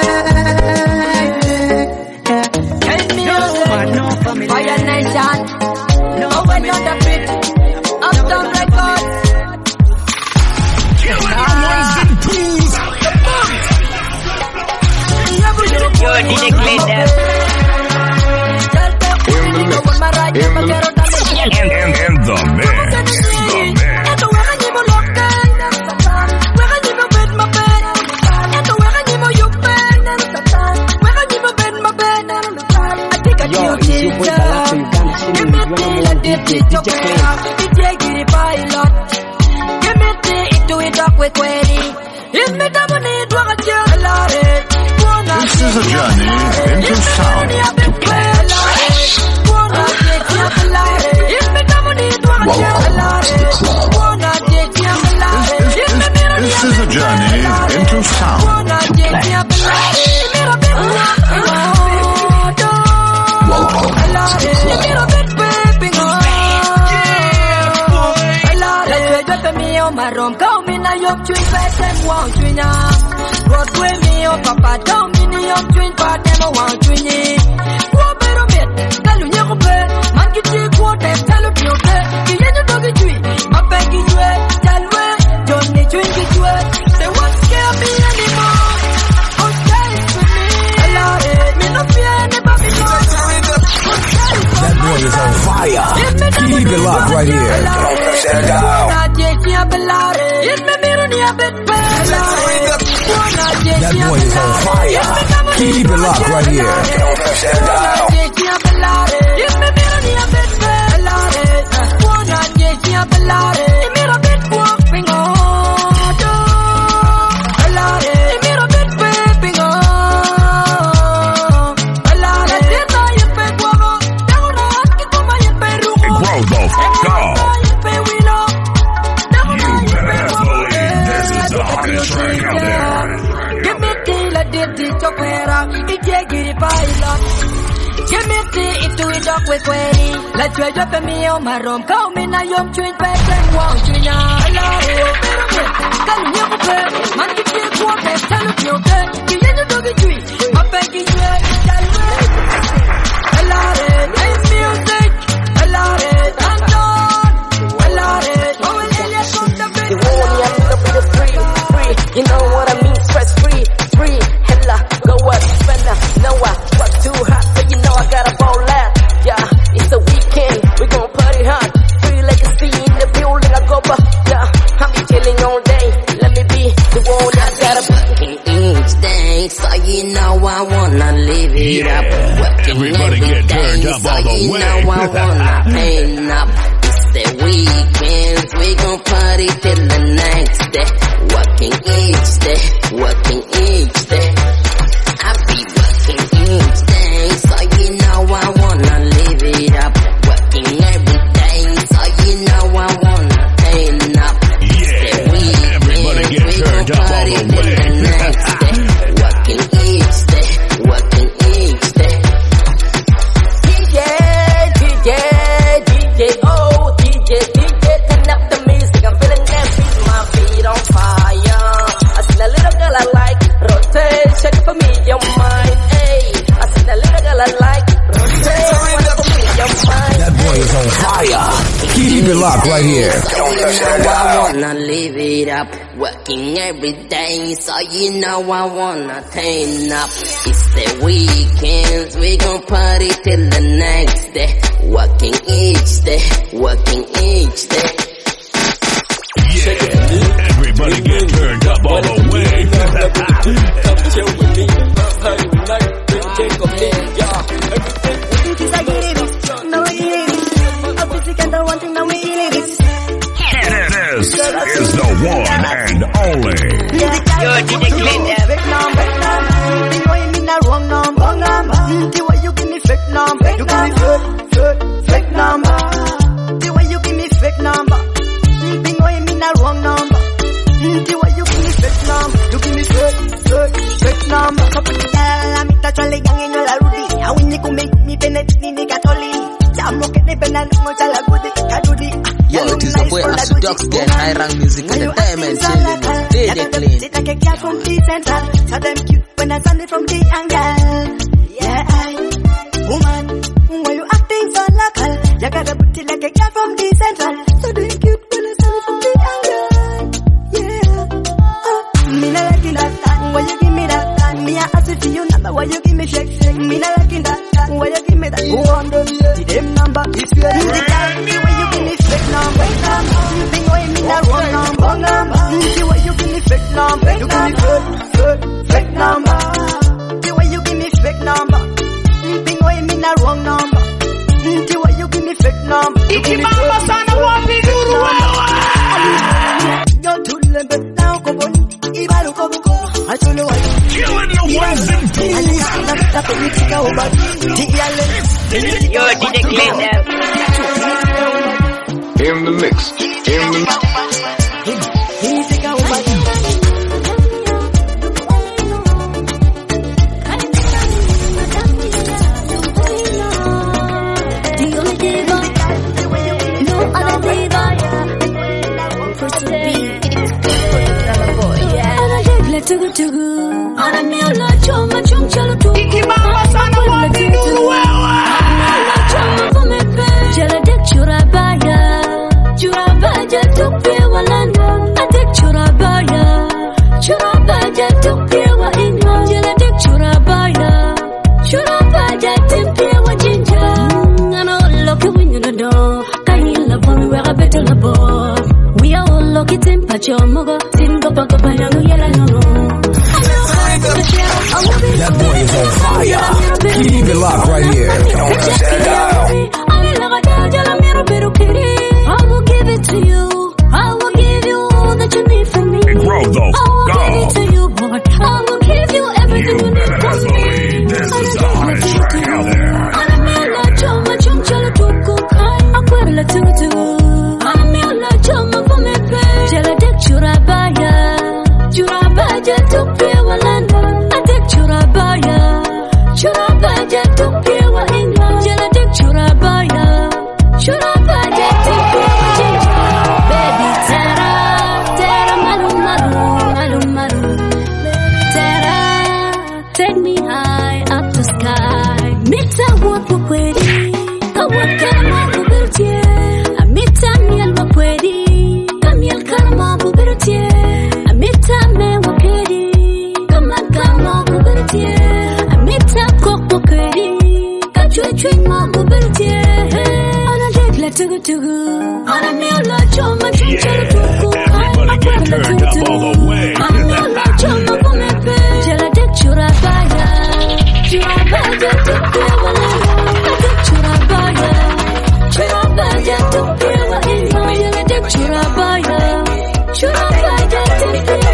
Fire Nation, no one on the beat, Uptown Records. Yo, D J Glenda. In, in, in the mix, in the mix. Yo, it's your boy Balak, you can't see me. You know more D J, D J Clean. D J Giri Pilot. Give me the it to it up with query. If me double need to get you a lot. This is a journey into sound. This is a journey into sound. Marom kau mina yop cui pesen wang cui nya. Rod gue mi o papa kau mini yop cui paten wang cui ni. Gua beru met kalau nya kope man kiti gua tep telu piote. Kiye nyu dogi cui apa ki cui jalwe Johnny cui ki cui. They won't scare me anymore. Oh stay with me. Alare me no fear ne baby no. That boy is on fire. Keep it locked right here. Don't touch that dial. That boy is on fire. Keep it locked right here. Don't touch that dial. With query, let's try up me on my room. Call me now, you're twin pets and one junior. Hello, can you hear me? Man, you can't walk and tell you, okay? You ain't do the tree. I'm begging you, hello, hey, music, hello, I'm done, hello, oh, let's go to bed. You want me, I'm gonna be free, free. You know what I mean, stress free, free. Hella, go up, spend up, no, I work too hot, so you know I gotta ball out. Yeah, it's the weekend, we gon' party hard. Free legacy in the building, I go back. Yeah, I'm be chilling all day. Let me be the one that gotta working each day, so you know I wanna live it yeah. up. Working everybody every get turned day, up so all the you way. know I wanna pain up. It's the weekends, we gon' party till the next day. Working each day, working each day. I be working each day, so you know I wanna live it up. Working every day, so you know I wanna pain up. Yeah, everybody get turned up all the way. Working each day, working each day. D J, D J, D J, oh, D J, D J, turn up the music. I'm feeling that beat, my feet on fire. I seen a little girl I like, rotate, shake for me, your mind, hey. I seen a little girl I like, rotate, shake for me, your mind. That boy is on fire. Keep it locked right here. Don't touch that dial. I wanna live it up, working every day, so you know I wanna turn up. It's the weekends, we gon' party till the next day. Working each day, working each day. Yeah, everybody get turned up all the way. Come chill with me, party with night, drink of me, yeah. This is the one and only. Yo, D J Glenda. Wrong number, wrong number. The way you give me fake number, you give me fake, fake, fake number. The way you give me fake number. Yo, it is a boy Asudox get high rank music entertainment chilling with D J Clean. They take a girl from the central, so them cute when I stand it from the angle. Yeah, I, woman, why you acting so local? You got a booty like a girl from the central, so them cute when I stand it from the angle. Yeah, oh, me not liking that, why you give me that? Me a ask it for you number, why you give me shake shake? Me not liking that, why you give me that? Who on them, the them number is fair. The guy, why you give me fake number? Think why me not wrong number, number. See why you give me fake number? You give me fake, fake, fake number. See why you give me fake number? Think why me not wrong number? See why you give me fake number? You give me fake sana wapi duru wewe? Yo tulembe now ko boni ibalu ko buko. I don't know why. Killing the ones and fools. Yo, D J Clean now. In the mix. In the mix. Tugu tugu, ana miola choma chumchalo tugu. Ikibamba sana wapi duru wewe? Miola choma kumepe. Jala dek churabaya, churabaya tukpe walanda. Adek churabaya, churabaya tukpe wa inyo. Jala dek churabaya, churabaya tukpe wa jinja. Ana loki winyo na do, kayi labo mi wera beto labo. We are all lucky timpa chomogo, tingo pako payangu yela no. That boy is on fire. Keep it locked right here. Don't touch that dial. I will give it to you. I will give you all that you need from me. Hey, grow those. I will Go. give it to you, Lord. I will give you everything you, you need from me. This is the hottest track out there. Churabaya, tukpe walanda. Adek churabaya, churabaya tukpe wa inyo. Jala dek churabaya, churabaya tukpe wa jinja. Baby Tara, Tara maru maru, maru maru. Tara, take me high up the sky. Mita wapu kweli, kawat karma bubirtie. Amita miel wakweli, kamiel karma bubirtie. Amita me wakedi, kama kama kubertie. Amita koko kedi, kachwe chwe ma kubertie. Ana dekla tugu tugu, ana miola choma chumchalo tugu. Everybody get turned up all the way. Ana miola choma kumepe, jala dek churabaya, churabaya tukpe walala. Dek churabaya, churabaya tukpe wa inyo. Jala dek churabaya, churabaya tukpe wa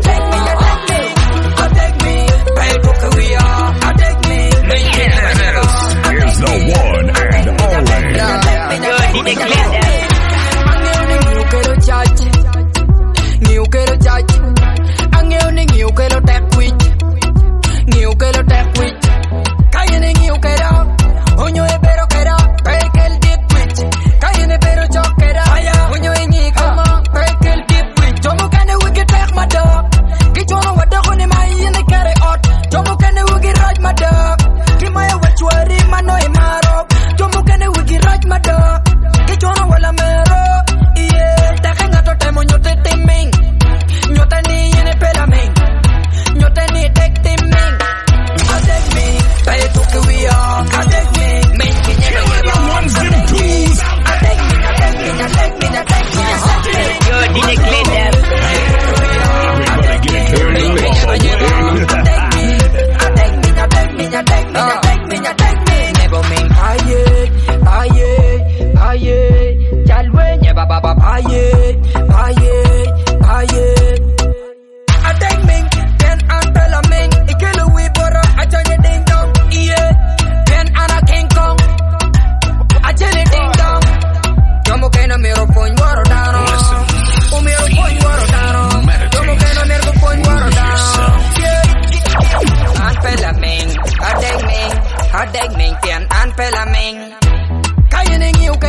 Here's the one and only. Yo, D J Clean now. New quiero chat, new quiero chat. Angeo ni new quiero tech with, new quiero tech with. Calle ni new quiero, oño e pero quiero, break el deep with. Calle ni pero choquera, oño e ni como, break el deep with. Tomo kane we get back my dog. Get you on what the honey my in the carry out. Tomo kane we get right my dog. Kimaya what you are in my no imaro. Tomo kane we get right my dog. Get you on wala mero. Yeah, takenga to temo nyote timing. Nyote ni yene pela ming. Nyote ni tek timing. I take me, pay to que we are. I take me, make me never give up. Ones and twos. I take me, I take me, I take me, I take me, I take me. Yo, D J Clean now. Everybody get turned up all the way. I take me, I take me, I take me, I take me, I take me. Never mean aye, aye, aye. Jalwe never baba aye, aye, aye. I take me, then I'm Bellaming. Ikelu we boro, I turn it ding dong, yeah. Then Anna King Kong, I tell it ding dong. Como que no miro point water down. O miro point water down. Como que no miro point water down. Yeah. I'm Bellaming, I take me, I take me, then I'm Bellaming. Calle ni new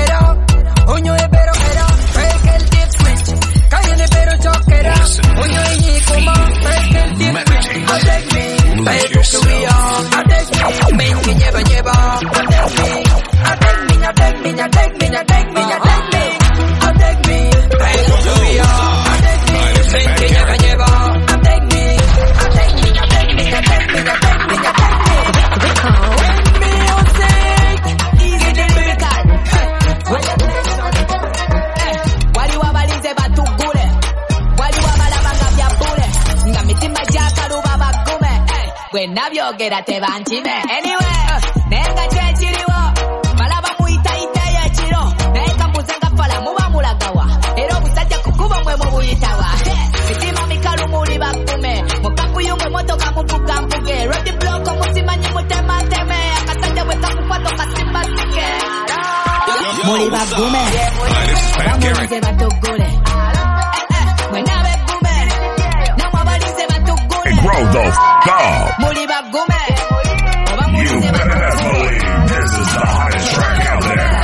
yogera te banchime. Anyway, nenga chechiriwo. Malaba muita ite yechiro. Neka muzenga fala muba mulagawa. Ero musajja kukuba mwe mu buyitawa. Sitima mikalu muri bakume. Mukapu yumwe moto kamuvuga mvuge. Ready block omusimanyi mutema teme. Akasajja bwe kakukwata kasimba sike. Muri bagume. Bamulize batugule. Mwenabe gume. Namwabalize batugule. And grow the f*** up. Muri bagume. You better not believe this is the hottest track out there.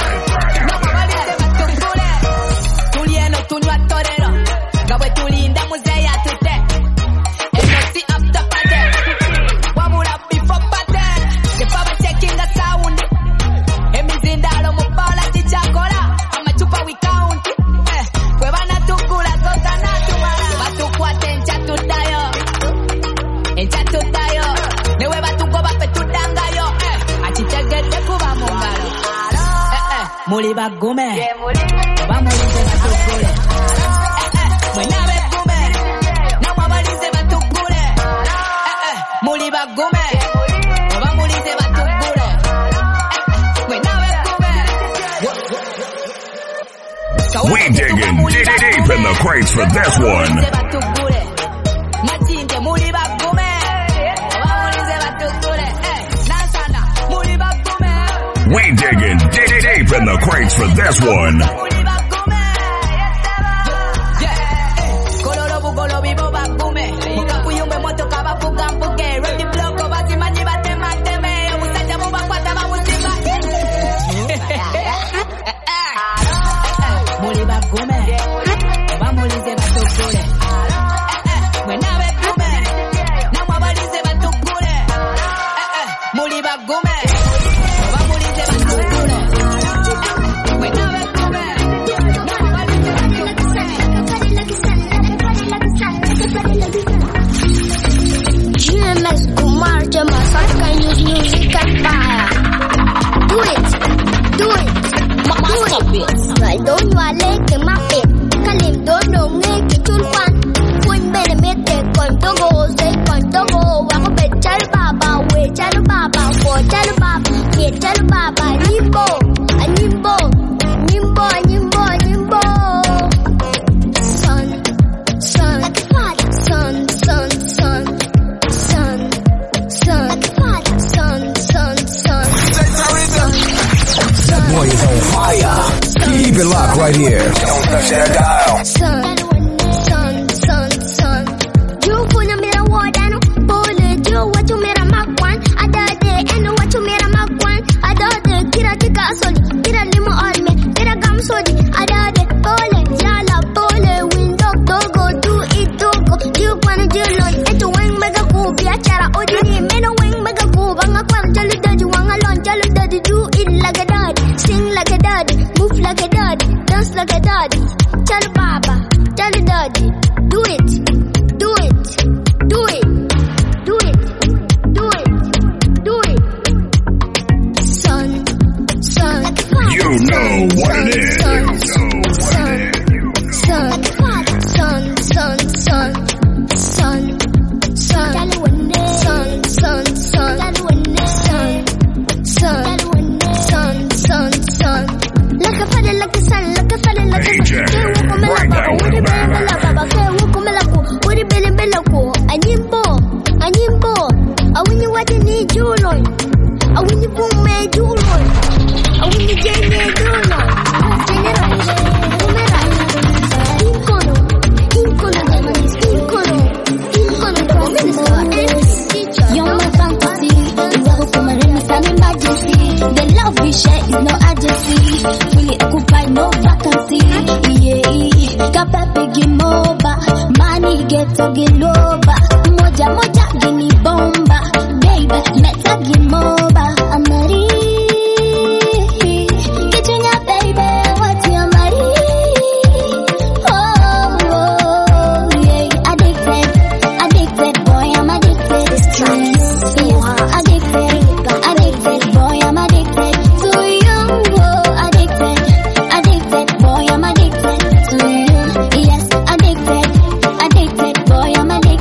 Tulieno tunywa torero. Gabwe tulinda muzeya tute. Enosi after party. Wabula before party. Jefaba checking a sound. Emizindalo mubala chichakola. Amachupa we count. Eh, kwebana tukula kota na tumala. Batukwate encha tutayo. Encha tutayo. Newe batuko bape tudangayo. Eh, achichegete kuba mungalo. Eh, eh, muri bagume. Bamulize batukule. Eh, eh, mwenabe gume. Namwabalize batukule. Eh, eh, muri bagume. Bamulize batukule. We digging deep, deep in the crates for this one. We digging deep, deep in the crates for this one. Right here. Don't touch that dial. Son, son, son, son. You punya mera wadano. Bole you what you mera magwan. Adade and what you mera magwan. Adade kira tika asoli. Kira limo alme. Kira gam sodi. Adade bole yala bole window dogo do it dogo. You wanna do lot. Eto wing mega cool. Be a chara odini. Meno wing mega cool. Banga kwang jalu daddy. Wanga lon jalu daddy. Do it like a daddy. Sing like a daddy. Move like a daddy. Dance like a daddy. Tell Baba, tell the daddy. Do it, do it, do it, do it, do it, do it. Son, son. You know what it is. Son, son, son, son, son, son, son, son, son, son, son, son, son, son. Like a father, like a son, like a father, like a son. Right now, with the The love we share is no urgency. Fully occupied, no vacancy. Yeah, kapepe gimoba, money get to giloba. Moja moja gini bomba, baby, meta gimoba. Amari, get you now, baby, what's your money? Oh, oh, yeah, addicted, addicted, boy, I'm addicted. This track is so hard. Addicted, addicted, boy, I'm addicted to you. Oh, addicted, addicted, boy, I'm addicted to you. Yes, addicted, addicted, boy, I'm addicted.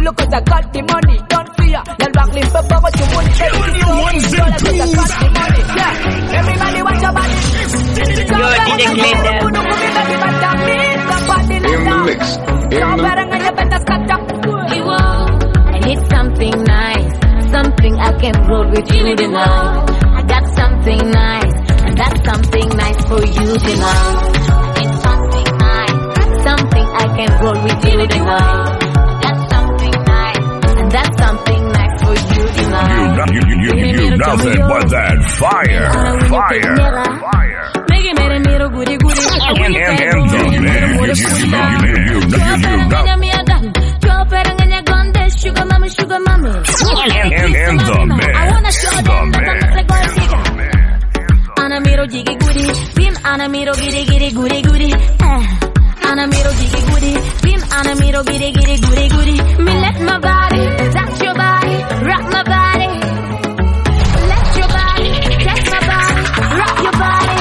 cool cause I got the money. Don't fear, the rock limp up what you won't take it slow. Cause I got the money, yeah. Everybody watch your body. Yo, D J Glenda. In the mix, in the I need something nice, something I can roll with you tonight. I got something nice, and that's something nice for you tonight. It's something nice, something I can roll with you tonight. I got something nice, and that's something nice for you tonight. You, you, you, you, you nothing but that fire, fire, fire. Make it, make it, make it, goody, goody. And, and, and the man, you, you, you, you, you, you, you know. Sugar mommy, sugar mommy. And, and, and the man, I wanna show them that I'm a gold digger. Anamiro jiggy goody, bim anamiro giddy giddy goody goody. Anamiro jiggy goody, bim anamiro giddy giddy goody goody. Me let my body touch your body, rock my body. Let your body touch my body, rock your body.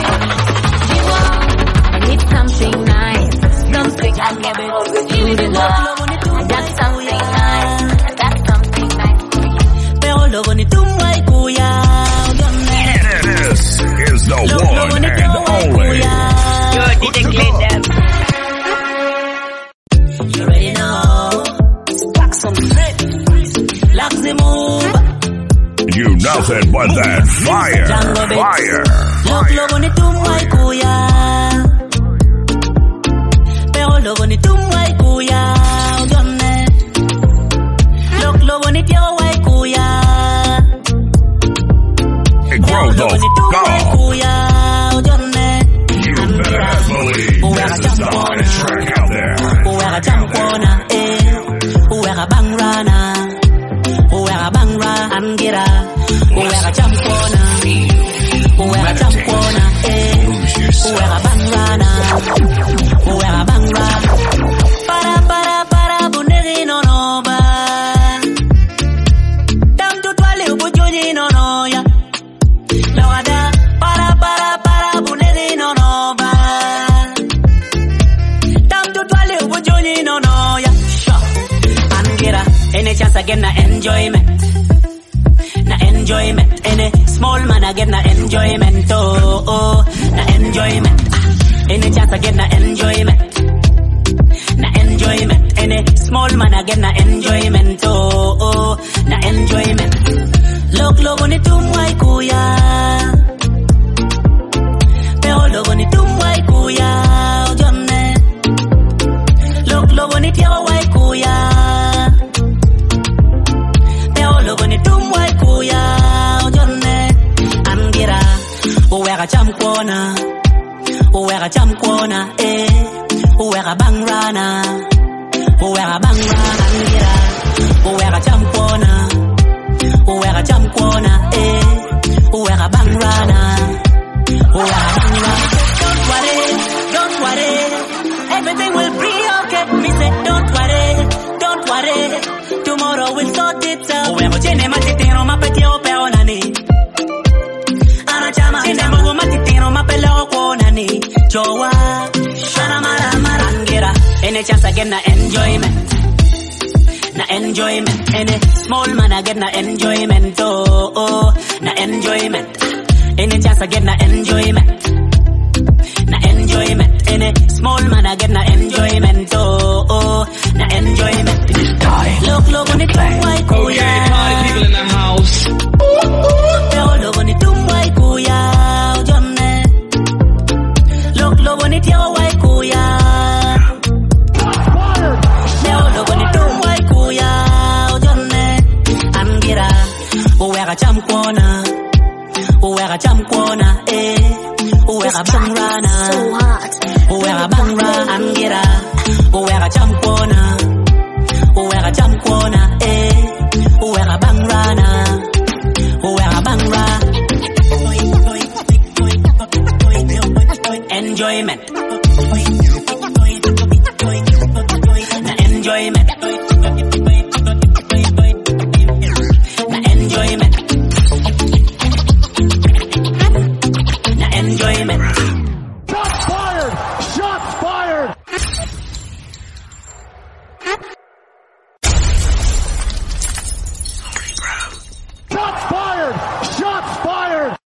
I need something nice, something I can roll with you tonight. I got something nice. This is the one and only. Yo, D J Glenda. You already know. Stacks on the flip. Lock the move. You nothing but that fire, fire, Look, look on it, tum wai kuya. Pero look on it, tum wai kuya. Look, look on it, yo wai kuya. Grow the f*** up. You better believe this is the hottest track out there. Uwera jamkona, eh. Uwera bangrana. Uwera bangra angira. Uwera jamkona. Uwera jamkona, eh. Uwera bangrana. Uwera bangra. Para para para bunegi no no ba. Tam tu twale ubujoji no no ya. Lawada para para para bunegi no no ba. Tam tu twale ubujoji no no ya. Angira, any chance again na enjoyment. Na enjoyment, any small man again na enjoyment. Oh, oh, na enjoyment. Any chance again na enjoyment. Na enjoyment, any small man again na enjoyment. Oh, oh, na enjoyment. Look, look on it, tum wai kuya. Pero look on it, tum wai kuya. Jonne. Look, look on it, yo wai kuya. Pero look on it, tum wai kuya. Jonne. Angira. Uwera chamkona. Uwera chamkona, eh. Uwera bangrana. Uwera bangrana. Angira. Uwera chamkona. Uwera chamkona, eh. Uwera bangrana. Uwera bangrana. Don't worry, don't worry. Everything will be okay. Me say don't worry, don't worry. Tomorrow will sort itself. Uwera chene matitino mapetio peonani. Anachama chene mugu matitino mapelo kuonani. Jowa, shana mara mara. Angira, any chance again na enjoyment. Na enjoyment, any small man I get na enjoyment, oh, oh, na enjoyment, any chance I get na enjoyment, na enjoyment, any small man I get na enjoyment, oh, oh, na enjoyment. Look, look on it, why kuya? Party people in the house. Pero look on it, why kuya? Jonne. Look, look on it, yo, why kuya? Pero look on it, why kuya? Jonne. Angira. Uwera chamkona. Uwera chamkona, eh. Uwera bangrana. Uwera bangra. Angira. Uwera chamkona. Uwera chamkona, eh. Uwera bangrana. Uwera bangra. Enjoyment. Na enjoyment. Na enjoyment. Na enjoyment.